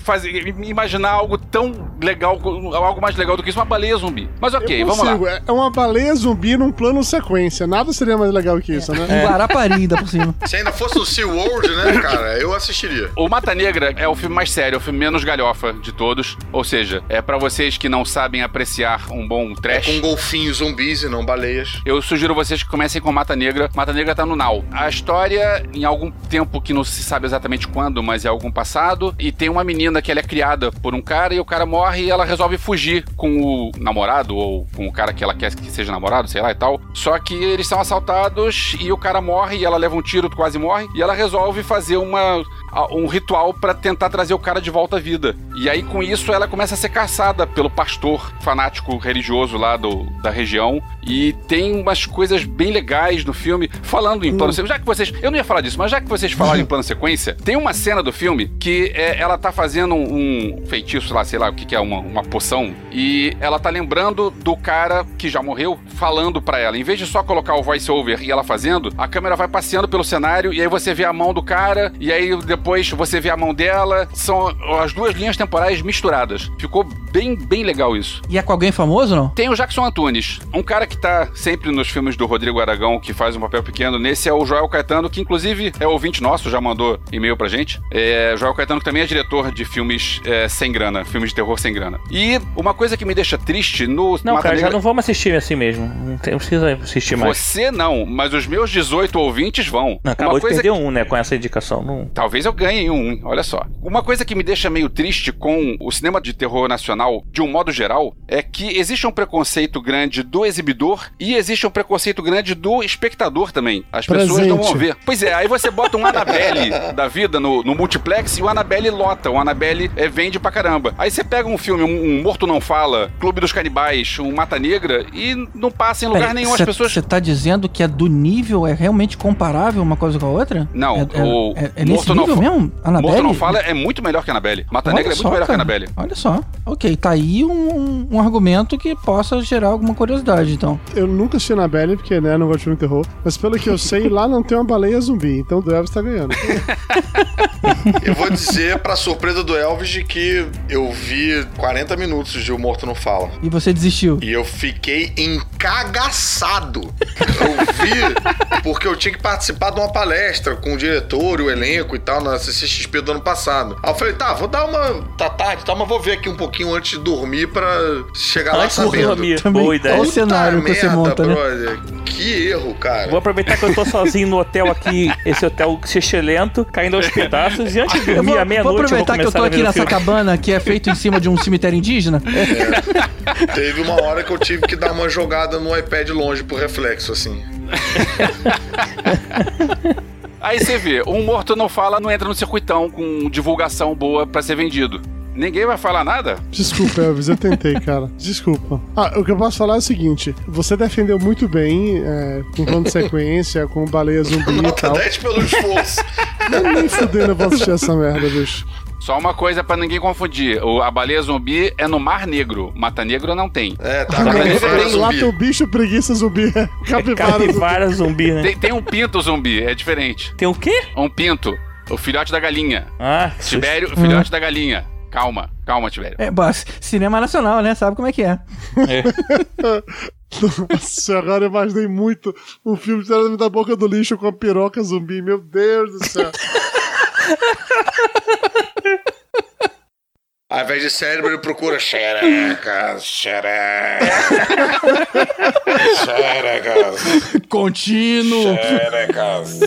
S6: imaginar algo tão legal, algo mais legal do que isso, uma baleia zumbi. Mas ok, vamos lá.
S5: É uma baleia zumbi num plano sequência. Nada seria mais legal que isso, né?
S3: Um Guarapari ainda por cima.
S4: Se ainda fosse o SeaWorld, né, cara, eu assistiria.
S6: O Mata Negra é o filme mais sério, é o filme menos galhofa de todos. Ou seja, é pra vocês que não sabem apreciar um bom trash.
S4: É com golfinhos zumbis e não baleias.
S6: Eu sugiro vocês que comecem com Mata Negra. Mata Negra tá no Now. A história, em algum tempo que não se sabe exatamente quando, mas é algum passado, e tem uma menina que ela é criada por um cara e o cara morre e ela resolve fugir com o namorado ou com o cara que ela quer que seja namorado, sei lá e tal. Só que eles são assaltados e o cara morre e ela leva um tiro, quase morre, e ela resolve fazer um ritual pra tentar trazer o cara de volta à vida. E aí, com isso, ela começa a ser caçada pelo pastor fanático religioso lá da região. E tem umas coisas bem legais no filme. Falando em plano sequência, já que vocês... Eu não ia falar disso, mas já que vocês falaram em plano sequência, tem uma cena do filme que ela tá fazendo um feitiço lá, sei lá o que é, uma poção, e ela tá lembrando do cara que já morreu, falando pra ela. Em vez de só colocar o voice-over e ela fazendo, a câmera vai passeando pelo cenário, e aí você vê a mão do cara, e aí depois você vê a mão dela. São as duas linhas temporais misturadas. Ficou bem legal isso.
S3: E é com alguém famoso, não?
S6: Tem o Jackson Antunes, um cara que tá sempre nos filmes do Rodrigo Aragão, que faz um papel pequeno. Nesse é o Joel Caetano, que inclusive é ouvinte nosso, já mandou e-mail pra gente. Joel Caetano, que também é diretor de filmes sem grana, filmes de terror sem grana. E uma coisa que me deixa triste no...
S7: Não, Mata cara, Negra... já não vamos assistir assim mesmo. Não precisa assistir mais.
S6: Você não, mas os meus 18 ouvintes vão.
S7: Não, acabou de perder um, né, com essa indicação. Não...
S6: Talvez eu ganhe um, olha só. Uma coisa que me deixa meio triste com o cinema de terror nacional, de um modo geral, é que existe um preconceito grande do exibidor e existe um preconceito grande do espectador também. As pessoas não vão ver. Pois é, aí você bota um Annabelle da vida no multiplex e o Annabelle lota, o Annabelle vende pra caramba. Aí você pega um filme, um Morto Não Fala, Clube dos Canibais, um Mata Negra e não passa em lugar nenhum. As pessoas...
S3: Você tá dizendo que é do nível, é realmente comparável uma coisa com a outra?
S6: Não,
S3: é nesse nível mesmo? Annabelle?
S6: Morto Não Fala é muito melhor que a Annabelle. Mata Negra é muito melhor que a Annabelle.
S3: Olha só. Ok, tá aí um argumento que possa gerar alguma curiosidade, então.
S5: Eu nunca assisti Annabelle, porque, né, não gosto de filme de terror. Mas pelo que eu sei, lá não tem uma baleia zumbi. Então o do Elvis tá ganhando.
S4: Eu vou dizer, pra surpresa do Elvis, de que eu vi 40 minutos de O Morto Não Fala.
S3: E você desistiu?
S4: E eu fiquei encagaçado. Eu vi porque eu tinha que participar de uma palestra com o diretor, o elenco e tal, na CCXP do ano passado. Aí eu falei, tá, vou dar uma... Tá tarde, tá, mas vou ver aqui um pouquinho antes de dormir pra chegar lá sabendo.
S7: Boa ideia.
S3: Olha o cenário que você monta,
S4: brother.
S3: Né?
S4: Que erro, cara.
S7: Vou aproveitar que eu tô sozinho no hotel aqui, esse hotel xixelento, caindo aos pedaços, e antes de dormir à meia-noite.
S3: Vou aproveitar que eu tô aqui nessa cabana que é feito em cima de um cemitério indígena.
S4: Teve uma hora que eu tive que dar uma jogada no iPad longe pro reflexo, assim.
S6: Aí você vê, Um Morto Não Fala não entra no circuitão com divulgação boa pra ser vendido. Ninguém vai falar nada?
S5: Desculpa, Elvis, eu tentei, cara. Desculpa. O que eu posso falar é o seguinte: você defendeu muito bem, com plano de sequência, com baleia zumbi e tal.
S4: 10 pelo esforço.
S5: Nem fudendo eu vou assistir essa merda, bicho.
S6: Só uma coisa pra ninguém confundir. A baleia zumbi é no Mar Negro. Mata Negra não tem.
S4: Tá.
S5: Mata Negra tem lá tem o bicho preguiça zumbi.
S7: Capivara zumbi, né?
S6: Tem um pinto zumbi, é diferente.
S7: Tem o quê?
S6: Um pinto. O filhote da galinha. Tibério, o filhote da galinha. Calma, Tibério.
S3: Cinema nacional, né? Sabe como é que é.
S5: Nossa, agora eu imaginei muito um filme tirando da boca do lixo com a piroca zumbi. Meu Deus do céu.
S4: Ao invés de cérebro, ele procura xerecas.
S3: Contínuo.
S4: Xerecas.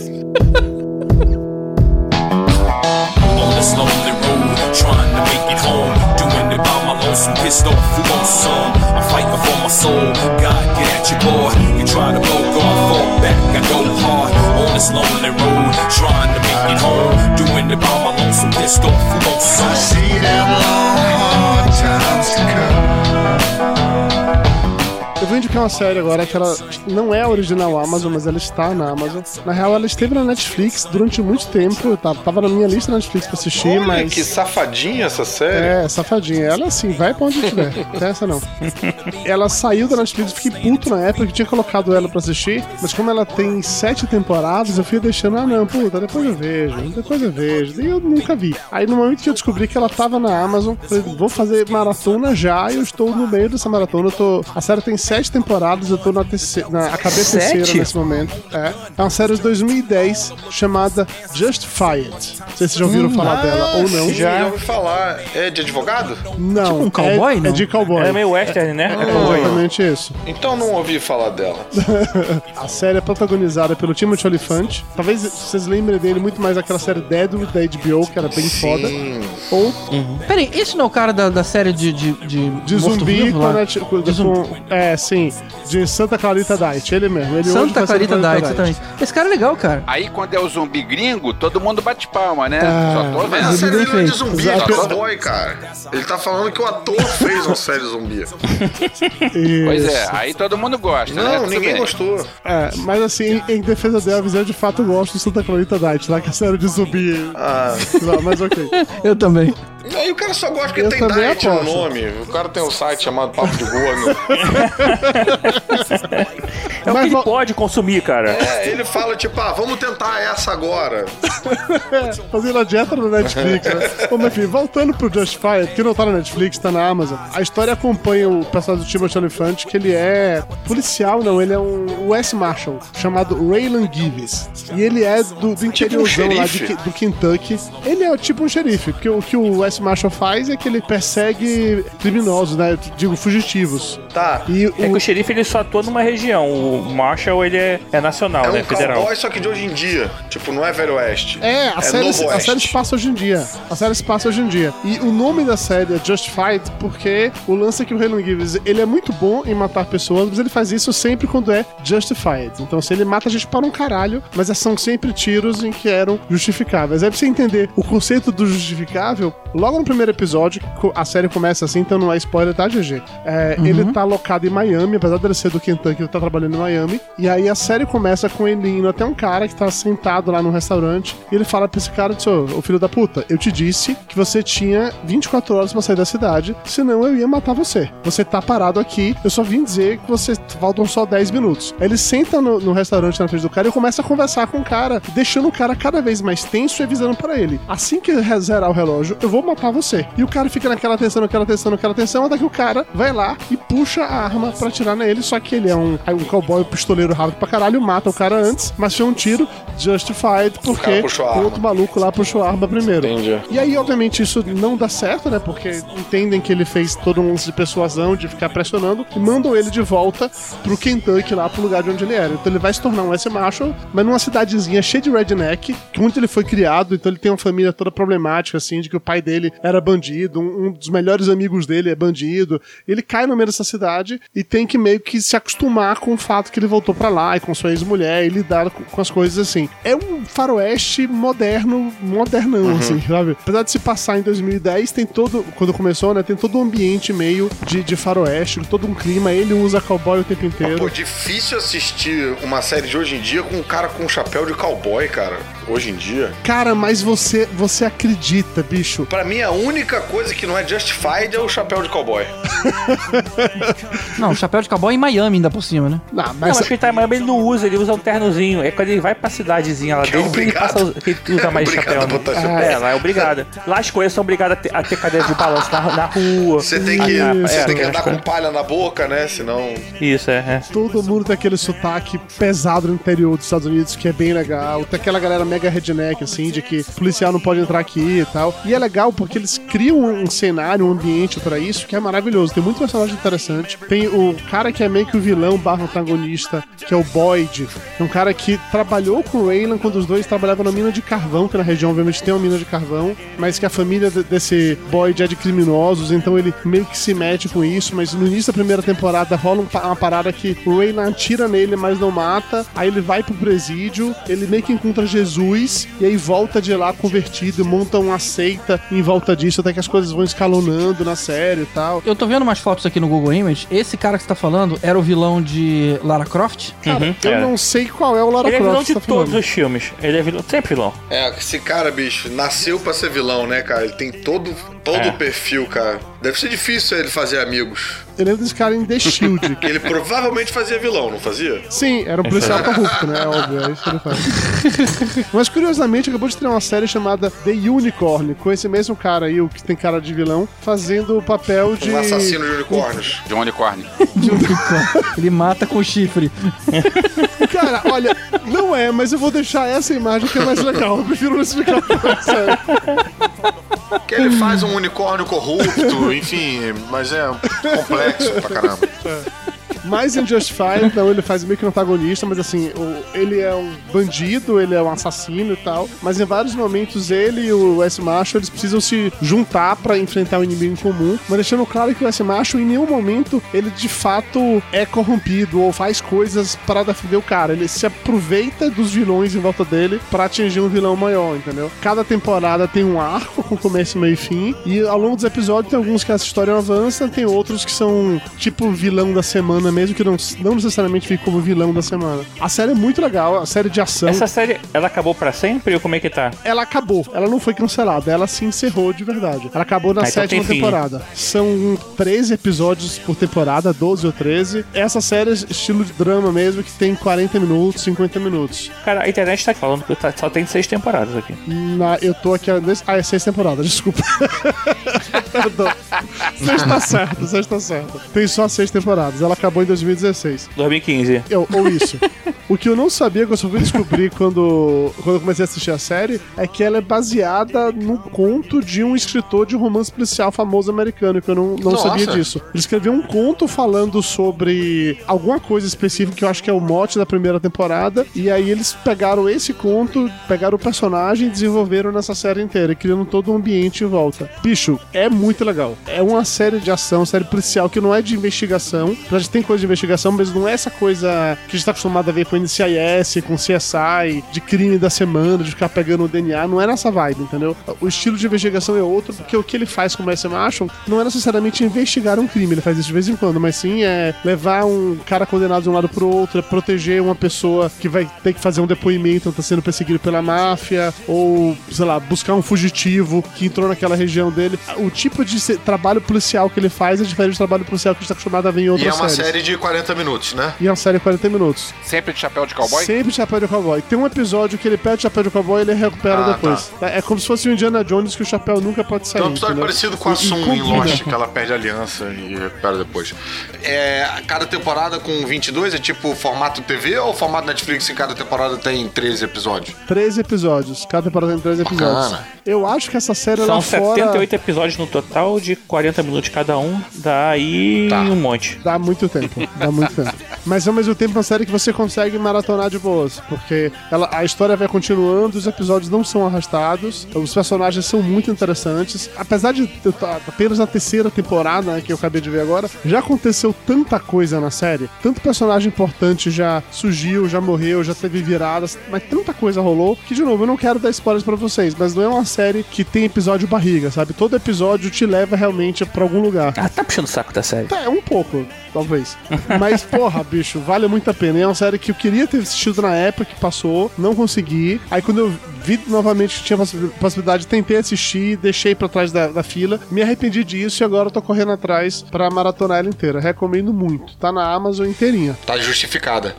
S10: On this lonely road, trying to make it home, doing it by my lonesome, pissed off, who wants some? I'm fighting for my soul, God, get at your boy. You try to go, God, fall back, I go hard. On this lonely road, trying to make it home, doing it by my lonesome, pissed off, who wants some? I see them long, hard times to come.
S5: Eu vou indicar uma série agora que ela não é a original Amazon, mas ela está na Amazon. Na real, ela esteve na Netflix durante muito tempo. Tava na minha lista na Netflix pra assistir,
S4: Olha,
S5: mas...
S4: que safadinha essa série.
S5: É, safadinha. Ela, assim, vai pra onde tiver. Não tem essa, não. Ela saiu da Netflix, eu fiquei puto na época que tinha colocado ela pra assistir, mas como ela tem 7 temporadas, eu fui deixando, não, puta, depois eu vejo. E eu nunca vi. Aí, no momento que eu descobri que ela tava na Amazon, eu falei, vou fazer maratona já, e eu estou no meio dessa maratona. A série tem 7 temporadas, eu tô na terceira nesse momento. É uma série de 2010 chamada Justified. Não sei se vocês já ouviram falar dela ou não.
S4: Já ouvi falar. É de advogado?
S5: Não.
S3: Tipo um cowboy, não?
S5: É de cowboy.
S7: É meio western, né?
S5: Exatamente isso.
S4: Então não ouvi falar dela.
S5: A série é protagonizada pelo Timothy Olyphant. Talvez vocês lembrem dele muito mais daquela série Deadwood da HBO, que era bem foda. Ou...
S3: Peraí, esse não é o cara da série de
S5: zumbi
S3: com
S5: sim. De Santa Clarita Diet. Ele mesmo. Ele
S3: Santa Clarita Diet, exatamente. Esse cara é legal, cara.
S6: Aí quando é o zumbi gringo, todo mundo bate palma, né? Só tô
S4: Mas a
S6: vendo.
S4: série não é de zumbi, é de cowboy, cara. Ele tá falando que o ator fez uma série zumbi.
S6: Pois é, aí todo mundo gosta, né?
S4: Não, ninguém gostou.
S5: Mas assim, em defesa dela, eu de fato gosto do Santa Clarita Diet, lá que é a série de zumbi. Não, mas ok.
S3: Eu também.
S4: E o cara só gosta porque tem diet no nome. O cara tem um site chamado Papo de Gordo.
S7: É o que ele pode consumir, cara.
S4: Ele fala tipo, vamos tentar essa agora.
S5: Fazendo a dieta no Netflix, né? Bom, mas enfim, voltando pro Justified, que não tá na Netflix, tá na Amazon. A história acompanha o personagem do Timothy Olyphant, que ele é policial, não, ele é um US Marshal, chamado Raylan Givens. E ele é do interiorzão lá do Kentucky. Ele é tipo um xerife, porque o que o US Marshal faz é que ele persegue criminosos, né? Digo, fugitivos.
S4: Tá.
S5: E
S7: que o xerife ele só atua numa região. O Marshal ele é nacional, né? Federal.
S4: É um cowboy, só que de hoje em dia. Tipo, não é Velho Oeste.
S5: A série se passa hoje em dia. E o nome da série é Justified porque o lance é que o Raylan Givens, ele é muito bom em matar pessoas, mas ele faz isso sempre quando é justified. Então, se ele mata a gente para um caralho, mas são sempre tiros em que eram justificáveis. Aí pra você entender o conceito do justificável, logo no primeiro episódio, a série começa assim, então não é spoiler, tá, GG? Ele tá alocado em Miami, apesar dele ser do Kentucky, ele tá trabalhando em Miami, e aí a série começa com ele indo até um cara que tá sentado lá no restaurante, e ele fala pra esse cara, ô filho da puta, eu te disse que você tinha 24 horas pra sair da cidade, senão eu ia matar você. Você tá parado aqui, eu só vim dizer que você faltam só 10 minutos. Aí ele senta no restaurante na frente do cara e começa a conversar com o cara, deixando o cara cada vez mais tenso e avisando pra ele, assim que zerar o relógio, eu vou matar você. E o cara fica naquela tensão, até que o cara vai lá e puxa a arma pra atirar nele, só que ele é um cowboy pistoleiro rápido pra caralho, mata o cara antes, mas foi um tiro justified porque o outro maluco lá puxou a arma primeiro.
S4: Entendi.
S5: E aí, obviamente, isso não dá certo, né? Porque entendem que ele fez todo um lance de persuasão, de ficar pressionando, e mandam ele de volta pro Kentucky, lá pro lugar de onde ele era. Então ele vai se tornar um S-Marshal, mas numa cidadezinha cheia de redneck, que onde ele foi criado, então ele tem uma família toda problemática, assim, de que o pai dele era bandido, um dos melhores amigos dele é bandido. Ele cai no meio dessa cidade e tem que meio que se acostumar com o fato que ele voltou pra lá e com sua ex-mulher e lidar com as coisas assim. É um faroeste modernão, assim, sabe? Apesar de se passar em 2010, tem todo, quando começou, né, tem todo um ambiente meio de faroeste, todo um clima, ele usa cowboy o tempo inteiro.
S4: Pô, difícil assistir uma série de hoje em dia com um cara com um chapéu de cowboy, cara. Hoje em dia.
S5: Cara, mas você acredita, bicho?
S4: Pra mim, a única coisa que não é justified é o chapéu de cowboy.
S3: Não, o chapéu de cowboy em Miami ainda por cima, né?
S7: Mas que ele tá em Miami, ele não usa, ele usa um ternozinho. É quando ele vai pra cidadezinha lá dele que ele usa mais chapéu. Lá é obrigado. Lá as coisas são obrigadas a ter cadeira de balanço na rua.
S4: Você tem que andar com palha na boca, né? Senão...
S7: Isso,
S5: Todo mundo tem aquele sotaque pesado no interior dos Estados Unidos, que é bem legal. Tem aquela galera mega redneck, assim, de que policial não pode entrar aqui e tal. E é legal porque eles criam um cenário, um ambiente pra isso, que é maravilhoso. Tem muito personagem interessante. Tem o cara que é meio que o vilão barra antagonista, que é o Boyd. É um cara que trabalhou com o Raylan quando os dois trabalhavam na mina de carvão, que na região obviamente tem uma mina de carvão, mas que a família desse Boyd é de criminosos, então ele meio que se mete com isso, mas no início da primeira temporada rola uma parada que o Raylan atira nele, mas não mata, aí ele vai pro presídio, ele meio que encontra Jesus Jesus e aí volta de lá convertido e monta uma seita em volta disso, até que as coisas vão escalonando na série e tal.
S3: Eu tô vendo umas fotos aqui no Google Image. Esse cara que você tá falando era o vilão de Lara Croft?
S5: Cara, eu não sei qual é o Lara
S7: Ele
S5: Croft.
S7: é vilão de
S5: tá
S7: todos
S5: falando.
S7: os filmes. Ele é vilão, sempre vilão.
S4: Esse cara, bicho, nasceu pra ser vilão, né, cara? Ele tem todo o perfil, cara. Deve ser difícil ele fazer amigos.
S5: Eu lembro desse cara em The Shield.
S4: Ele provavelmente fazia vilão, não fazia?
S5: Sim, era um policial corrupto, né? Óbvio, é isso que ele faz. Mas curiosamente, acabou de ter uma série chamada The Unicorn, com esse mesmo cara aí, o que tem cara de vilão, fazendo o papel de...
S4: Um assassino de unicórnios.
S6: De um unicórnio.
S3: Ele mata com chifre.
S5: Cara, olha, não é, mas eu vou deixar essa imagem que é mais legal. Eu prefiro não explicar pra série.
S4: Que ele faz um unicórnio corrupto, enfim, mas é complexo pra caramba.
S5: Mais em Justified, então ele faz meio que um antagonista, mas assim, ele é um bandido, ele é um assassino e tal, mas em vários momentos ele e o Wes Marshall, eles precisam se juntar pra enfrentar um inimigo em comum, mas deixando claro que o Wes Marshall em nenhum momento ele de fato é corrompido ou faz coisas para defender o cara, ele se aproveita dos vilões em volta dele pra atingir um vilão maior, entendeu? Cada temporada tem um arco com começo, meio e fim, e ao longo dos episódios tem alguns que essa história avança, tem outros que são tipo vilão da semana mesmo, que não necessariamente fica como vilão da semana. A série é muito legal, a série de ação.
S7: Essa série, ela acabou pra sempre ou como é que tá?
S5: Ela acabou, ela não foi cancelada, ela se encerrou de verdade. Ela acabou na
S7: então
S5: 7ª temporada. São 13 episódios por temporada, 12 ou 13. Essa série é estilo de drama mesmo, que tem 40 minutos, 50 minutos.
S7: Cara, a internet tá falando que só tem 6 temporadas aqui.
S5: Eu tô aqui... é 6 temporadas, desculpa. Perdão. 6 tá certo. Tem só 6 temporadas. Ela acabou em 2016.
S7: 2015.
S5: Ou isso. O que eu não sabia, que eu só fui descobrir quando eu comecei a assistir a série, é que ela é baseada no conto de um escritor de romance policial famoso americano, que eu não sabia disso. Ele escreveu um conto falando sobre alguma coisa específica, que eu acho que é o mote da primeira temporada, e aí eles pegaram esse conto, pegaram o personagem e desenvolveram nessa série inteira, criando todo um ambiente em volta. Bicho, é muito legal. É uma série de ação, série policial, que não é de investigação. A gente tem coisa de investigação, mas não é essa coisa que a gente tá acostumado a ver com NCIS, com CSI, de crime da semana, de ficar pegando o DNA, não é nessa vibe, entendeu? O estilo de investigação é outro, porque o que ele faz com o Wes Marshall não é necessariamente investigar um crime, ele faz isso de vez em quando, mas sim é levar um cara condenado de um lado pro outro, é proteger uma pessoa que vai ter que fazer um depoimento, tá sendo perseguido pela máfia, ou, sei lá, buscar um fugitivo que entrou naquela região dele. O tipo de trabalho policial que ele faz é diferente do trabalho policial que a gente tá acostumado a ver em outras séries.
S4: E é uma série de 40 minutos, né?
S5: E é uma série de 40 minutos.
S6: Sempre de chapéu de cowboy?
S5: Sempre de chapéu de cowboy. Tem um episódio que ele perde o chapéu de cowboy e ele recupera depois. Tá. É como se fosse o Indiana Jones, que o chapéu nunca pode sair.
S4: Tem um episódio parecido com a Sun em Lost, que ela perde a aliança e recupera depois. Cada temporada com 22 é tipo formato TV ou formato Netflix e cada temporada tem 13 episódios?
S5: 13 episódios. Cada temporada tem 13 episódios.
S4: Bacana.
S5: Eu acho que essa série
S7: são
S5: lá fora...
S7: 78 episódios no total, de 40 minutos cada um, dá aí um monte.
S5: Dá muito tempo, dá muito tempo. Mas ao mesmo tempo é uma série que você consegue maratonar de boas, porque a história vai continuando, os episódios não são arrastados, os personagens são muito interessantes. Apesar de eu estar apenas na 3ª temporada, né, que eu acabei de ver agora, já aconteceu tanta coisa na série, tanto personagem importante já surgiu, já morreu, já teve viradas, mas tanta coisa rolou, que de novo, eu não quero dar spoilers pra vocês, mas não é uma série que tem episódio barriga, sabe? Todo episódio te leva realmente pra algum lugar.
S7: Ah, tá puxando o saco da série.
S5: É, um pouco, talvez. Mas, porra, bicho, vale muito a pena. E é uma série que eu queria ter assistido na época que passou, não consegui. Aí quando eu vi novamente que tinha possibilidade, tentei assistir, deixei pra trás da fila, me arrependi disso e agora eu tô correndo atrás pra maratonar ela inteira. Recomendo muito. Tá na Amazon inteirinha.
S4: Tá justificada.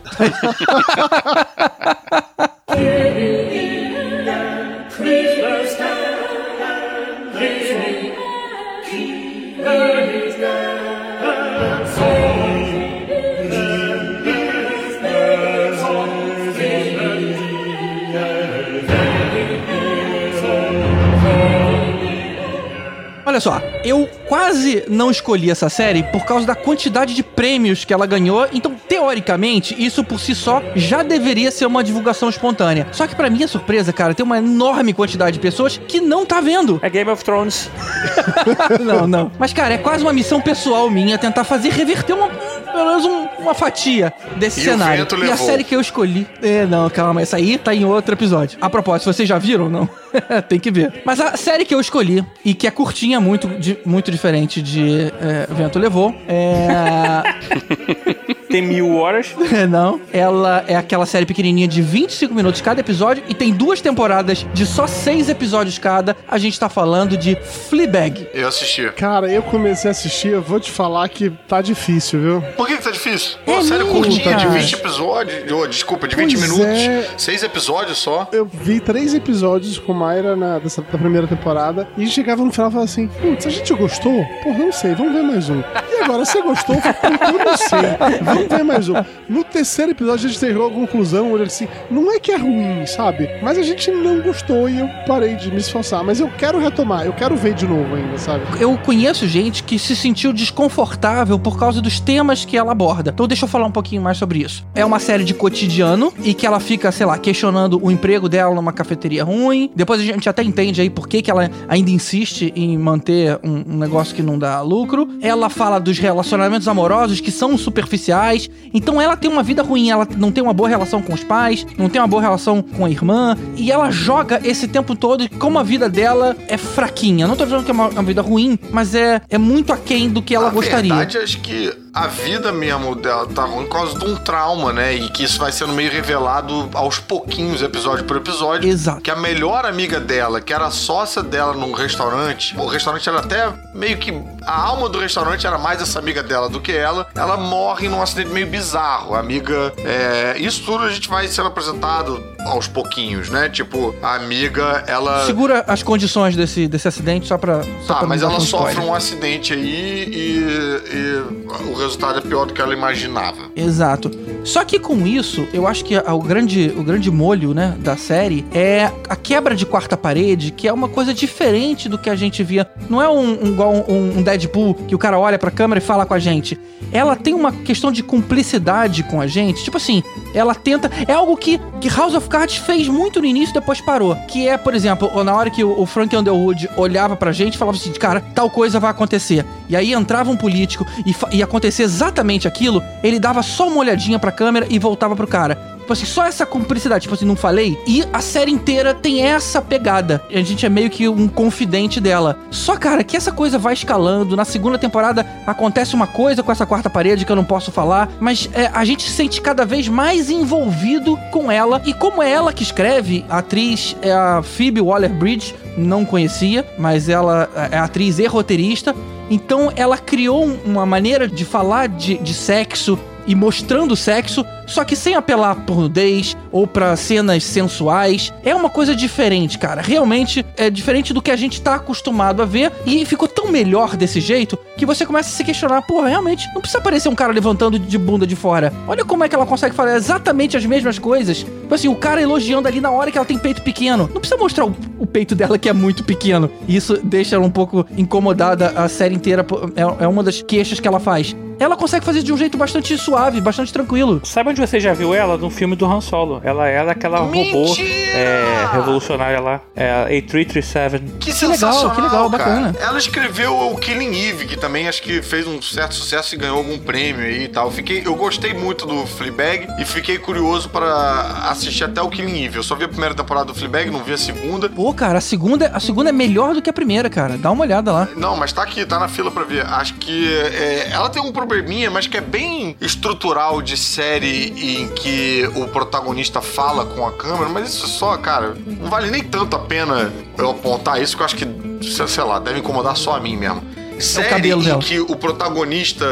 S3: Olha só, eu quase não escolhi essa série por causa da quantidade de prêmios que ela ganhou, então, teoricamente, isso por si só já deveria ser uma divulgação espontânea. Só que pra minha surpresa, cara, tem uma enorme quantidade de pessoas que não tá vendo.
S7: É Game of Thrones.
S3: Não. Mas, cara, é quase uma missão pessoal minha tentar fazer reverter pelo menos uma fatia desse cenário.
S4: O vento
S3: e a
S4: levou.
S3: série que eu escolhi... não, calma, essa aí tá em outro episódio. A propósito, vocês já viram ou não? Tem que ver. Mas a série que eu escolhi, e que é curtinha, muito diferente de Vento Levou,
S7: Tem 1000 horas.
S3: Não, ela é aquela série pequenininha de 25 minutos cada episódio e tem 2 temporadas de só 6 episódios cada. A gente tá falando de Fleabag.
S4: Eu assisti.
S5: Cara, eu comecei a assistir, eu vou te falar que tá difícil, viu?
S4: Por que tá difícil?
S3: É
S4: Pô, série
S3: mesmo,
S4: curtinha,
S3: cara.
S4: de 20 episódios. Desculpa, de 20
S5: Pois
S4: minutos.
S5: é.
S4: 6 episódios só.
S5: Eu vi 3 episódios com Mayra da primeira temporada e chegava no final e falava assim: putz, a gente gostou? Porra, não sei, vamos ver mais um. E agora, você gostou? Eu não sei, vamos ver mais um. No terceiro episódio a gente chegou à conclusão, olha assim, não é que é ruim, sabe? Mas a gente não gostou e eu parei de me esforçar. Mas eu quero retomar, eu quero ver de novo ainda, sabe?
S3: Eu conheço gente que se sentiu desconfortável por causa dos temas que ela aborda. Então deixa eu falar um pouquinho mais sobre isso. É uma série de cotidiano e que ela fica, sei lá, questionando o emprego dela numa cafeteria ruim. Depois a gente até entende aí por que ela ainda insiste em manter um negócio que não dá lucro. Ela fala dos relacionamentos amorosos que são superficiais. Então ela tem uma vida ruim, ela não tem uma boa relação com os pais, não tem uma boa relação com a irmã, e ela joga esse tempo todo como a vida dela é fraquinha. Não tô dizendo que é uma vida ruim, mas é muito aquém do que ela gostaria.
S4: Na verdade, acho que a vida mesmo dela tá ruim por causa de um trauma, né? E que isso vai sendo meio revelado aos pouquinhos, episódio por episódio.
S3: Exato.
S4: Que a melhor amiga dela, que era sócia dela num restaurante, o restaurante era até meio que... A alma do restaurante era mais essa amiga dela do que ela. Ela morre num acidente meio bizarro. A amiga... Isso tudo a gente vai sendo apresentado aos pouquinhos, né? Tipo, a amiga, ela...
S3: Segura as condições desse acidente só pra
S4: mas
S3: não dar
S4: ela sofre
S3: spoiler.
S4: um acidente aí e o resultado é pior do que ela imaginava.
S3: Exato. Só que com isso, eu acho que o grande molho, né, da série é a quebra de quarta parede, que é uma coisa diferente do que a gente via. Não é igual um Deadpool, que o cara olha pra câmera e fala com a gente. Ela tem uma questão de cumplicidade com a gente. Tipo assim, ela tenta... É algo que House of Cards fez muito no início e depois parou. Que é, por exemplo, na hora que o Frank Underwood olhava pra gente e falava assim, cara, tal coisa vai acontecer. E aí entrava um político e acontecia exatamente aquilo, ele dava só uma olhadinha pra câmera e voltava pro cara. Tipo assim, só essa cumplicidade, tipo assim, não falei? E a série inteira tem essa pegada. A gente é meio que um confidente dela. Só, cara, que essa coisa vai escalando. Na segunda temporada acontece uma coisa com essa quarta parede que eu não posso falar, mas a gente se sente cada vez mais envolvido com ela. E como é ela que escreve, a atriz é a Phoebe Waller-Bridge, não conhecia, mas ela é atriz e roteirista. Então ela criou uma maneira de falar de sexo e mostrando sexo, só que sem apelar por nudez ou pra cenas sensuais. É uma coisa diferente, cara. Realmente é diferente do que a gente tá acostumado a ver, e ficou tão melhor desse jeito que você começa a se questionar, pô, realmente não precisa aparecer um cara levantando de bunda de fora. Olha como é que ela consegue fazer exatamente as mesmas coisas. Tipo assim, o cara elogiando ali na hora que ela tem peito pequeno. Não precisa mostrar o peito dela que é muito pequeno. E isso deixa ela um pouco incomodada a série inteira. É uma das queixas que ela faz. Ela consegue fazer de um jeito bastante suave, bastante tranquilo.
S7: Sabe onde você já viu ela? No filme do Han Solo. Ela era aquela robô revolucionária lá. A A337.
S4: Que sensacional,
S3: que legal,
S4: cara.
S3: bacana.
S4: Ela escreveu o Killing Eve, que também acho que fez um certo sucesso e ganhou algum prêmio aí e tal. Eu gostei muito do Fleabag e fiquei curioso para assistir até o Killing Eve. Eu só vi a primeira temporada do Fleabag, não vi a segunda.
S3: Pô, cara, a segunda é melhor do que a primeira, cara. Dá uma olhada lá.
S4: Não, mas tá aqui, tá na fila pra ver. Acho que ela tem um probleminha, mas que é bem estrutural de série em que o protagonista fala com a câmera, mas isso só, cara, não vale nem tanto a pena eu apontar isso, que eu acho que, sei lá, deve incomodar só a mim mesmo. Série em que o protagonista...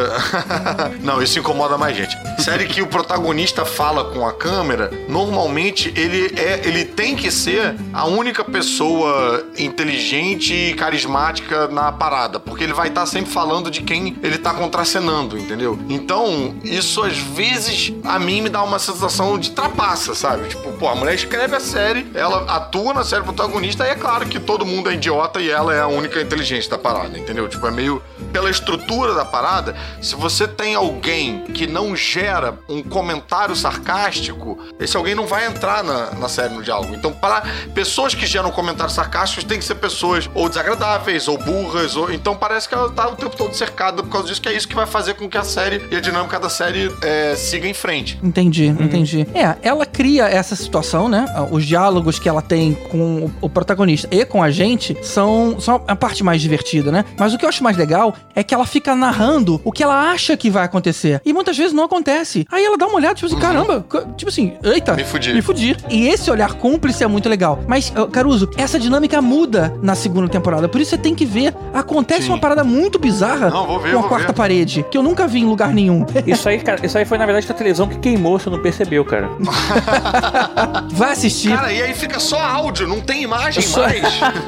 S4: Não, isso incomoda mais gente. Série que o protagonista fala com a câmera, normalmente ele tem que ser a única pessoa inteligente e carismática na parada, porque ele vai estar sempre falando de quem ele tá contracenando, entendeu? Então, isso às vezes a mim me dá uma sensação de trapaça, sabe? Tipo, pô, a mulher escreve a série, ela atua na série protagonista, e é claro que todo mundo é idiota e ela é a única inteligente da parada, entendeu? Tipo, é meio pela estrutura da parada, se você tem alguém que não gera um comentário sarcástico, esse alguém não vai entrar na série, no diálogo. Então, para pessoas que geram comentários sarcásticos, tem que ser pessoas ou desagradáveis, ou burras, ou... Então parece que ela tá o tempo todo cercada por causa disso, que é isso que vai fazer com que a série e a dinâmica da série siga em frente.
S3: Entendi. Ela cria essa situação, né? Os diálogos que ela tem com o protagonista e com a gente são a parte mais divertida, né? Mas o que eu acho mais legal é que ela fica narrando o que ela acha que vai acontecer. E muitas vezes não acontece. Aí ela dá uma olhada, tipo assim, caramba, tipo assim, eita, me fudi. E esse olhar cúmplice é muito legal. Mas, Caruso, essa dinâmica muda na segunda temporada. Por isso você tem que ver. Acontece uma parada muito bizarra com a quarta parede, que eu nunca vi em lugar nenhum.
S7: Isso aí, cara, foi na verdade a televisão que queimou, você não percebeu, cara.
S3: Vai assistir.
S4: Cara, e aí fica só áudio, não tem imagem mais.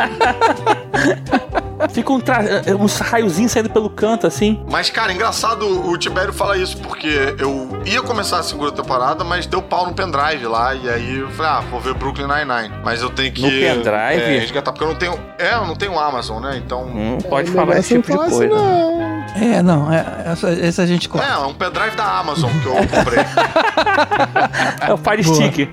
S7: Fica uns raiozinhos saindo pelo canto, assim.
S4: Mas, cara, engraçado o Tibério falar isso, porque eu ia começar a segunda temporada, mas deu pau no pendrive lá, e aí eu falei, vou ver Brooklyn Nine-Nine. Mas eu tenho que...
S7: No pendrive?
S4: Resgatar, porque eu não tenho Amazon, né? Então...
S7: pode falar esse tipo de coisa.
S3: Essa a gente corta.
S4: É um pendrive da Amazon que eu comprei.
S7: É o Fire Stick.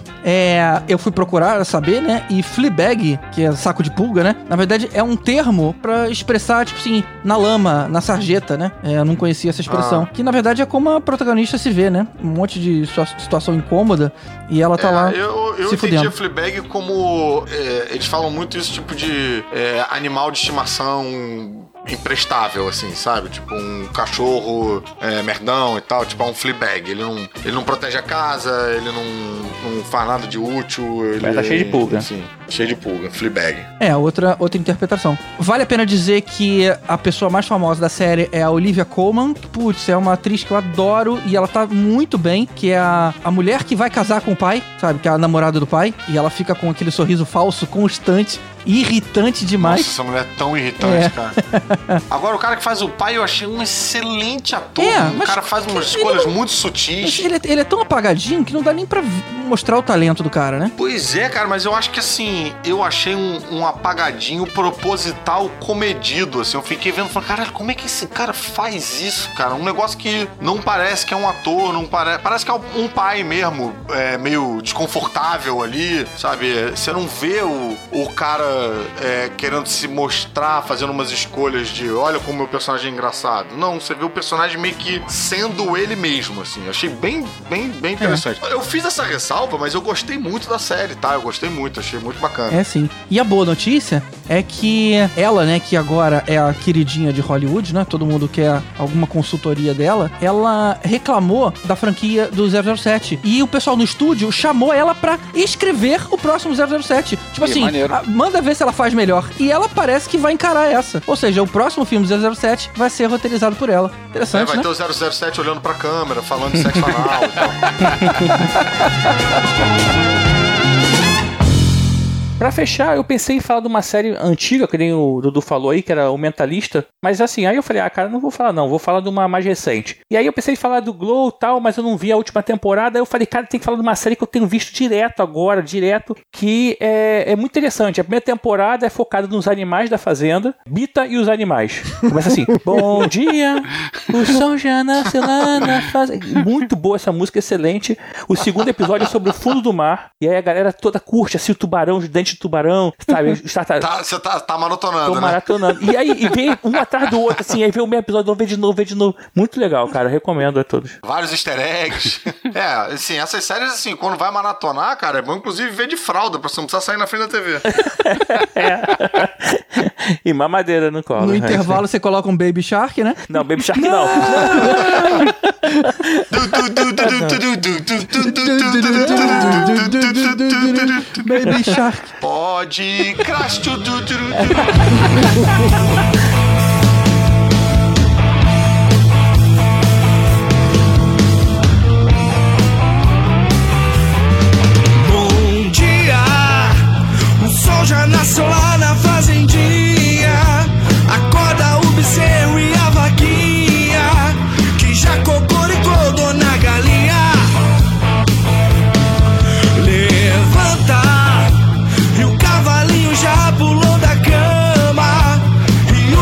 S3: Eu fui procurar saber, né? E Fleabag, que é saco de pulga, né? Na verdade, é um termo pra expressar, tipo assim, na lama, na sarjeta, né? Eu não conhecia essa expressão. Que, na verdade, é como a protagonista se vê, né? Um monte de situação incômoda e ela tá lá
S4: eu
S3: se fudendo.
S4: entendi a Fleabag como... eles falam muito esse tipo de animal de estimação imprestável, assim, sabe? Tipo um cachorro merdão e tal, tipo um Fleabag. Ele não protege a casa, ele não faz nada de útil.
S7: Mas tá cheio de pulga.
S4: Sim, cheio de pulga. Fleabag.
S3: Outra interpretação. Vale a pena dizer que a pessoa mais famosa da série é a Olivia Colman, que, putz, é uma atriz que eu adoro e ela tá muito bem, que é a mulher que vai casar com o pai, sabe? Que é a namorada do pai, e ela fica com aquele sorriso falso constante, irritante demais.
S4: Nossa, essa mulher é tão irritante, cara. Agora, o cara que faz o pai, eu achei um excelente ator. O cara faz umas escolhas muito sutis.
S3: Ele é tão apagadinho que não dá nem pra mostrar o talento do cara, né?
S4: Pois é, cara, mas eu acho que, assim, eu achei um apagadinho proposital comedido, assim. Eu fiquei vendo e falei, caralho, como é que esse cara faz isso, cara? Um negócio que não parece que é um ator, não parece que é um pai mesmo, meio desconfortável ali, sabe? Você não vê o cara querendo se mostrar, fazendo umas escolhas de olha como meu personagem é engraçado. Não, você vê o personagem meio que sendo ele mesmo, assim. Eu achei bem interessante. Eu fiz essa ressalva, mas eu gostei muito da série, tá? Eu gostei muito, achei muito bacana.
S3: Sim. E a boa notícia é que ela, né, que agora é a queridinha de Hollywood, né? Todo mundo quer alguma consultoria dela. Ela reclamou da franquia do 007. E o pessoal no estúdio chamou ela pra escrever o próximo 007. Tipo assim, manda ver se ela faz melhor. E ela parece que vai encarar essa. Ou seja, o próximo filme do 007 vai ser roteirizado por ela. Interessante,
S4: vai
S3: né?
S4: ter o 007 olhando pra câmera, falando de sexo anal e tal.
S7: Pra fechar, eu pensei em falar de uma série antiga, que nem o Dudu falou aí, que era O Mentalista. Mas assim, aí eu falei, cara, não vou falar não, vou falar de uma mais recente. E aí eu pensei em falar do Glow e tal, mas eu não vi a última temporada. Aí eu falei, cara, tem que falar de uma série que eu tenho visto direto, que é muito interessante. A primeira temporada é focada nos animais da fazenda, Bita e os animais. Começa assim, bom dia, o sol já nasceu lá na fazenda. Muito boa essa música, excelente. O segundo episódio é sobre o fundo do mar. E aí a galera toda curte, assim, o tubarão, os dentes de tubarão, sabe?
S4: Você tá maratonando,
S7: Tô maratonando. E aí vem um atrás do outro, assim, aí vem o mesmo episódio, vê de novo. Muito legal, cara. Recomendo a todos.
S4: Vários easter eggs. Assim, essas séries, assim, quando vai maratonar, cara, é bom inclusive ver de fralda, pra você não precisar sair na frente da TV.
S7: E mamadeira no colo.
S3: No intervalo você coloca um Baby Shark, né?
S7: Não, Baby Shark não.
S3: Baby Shark.
S4: Pode crash.
S8: Bom dia, o sol já nasceu lá na fazendinha. Acorda o bezerro e a vaquinha, que já cocoricou dona galinha. Levanta, e o cavalinho já pulou da cama, e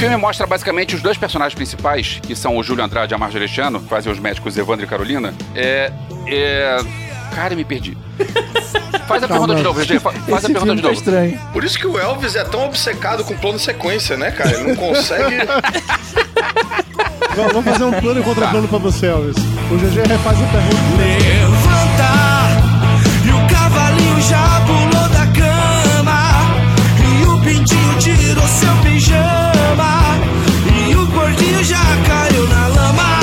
S6: filme mostra basicamente os dois personagens principais, que são o Júlio Andrade e a Marjorie Echano, que fazem os médicos Evandro e Carolina. Cara, me perdi. Faz a pergunta de novo, GG. Faz a pergunta de novo.
S3: Estranho.
S4: Por isso que o Elvis é tão obcecado com plano sequência, né, cara? Ele não consegue...
S5: Vamos fazer um plano e contraplano pra você, Elvis. O GG refaz a pergunta.
S8: Levanta, e o cavalinho já pulou da cama, e o pintinho tirou seu pijama, e o porquinho já caiu na lama.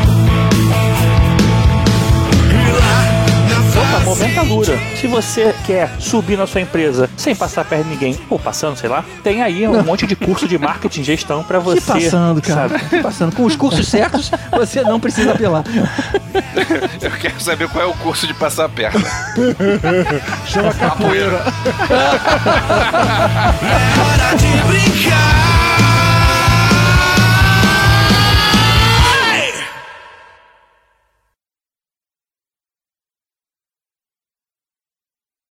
S8: E lá na
S7: Opa, momento Alura. Se você quer subir na sua empresa sem passar perto de ninguém, ou passando, sei lá, tem aí um monte de curso de marketing e gestão pra você.
S3: Que passando, cara.
S7: sabe?
S3: Que passando. Com os cursos certos, você não precisa apelar.
S6: Eu quero saber qual é o curso de passar perna.
S5: Chama capoeira.
S8: É hora de brincar.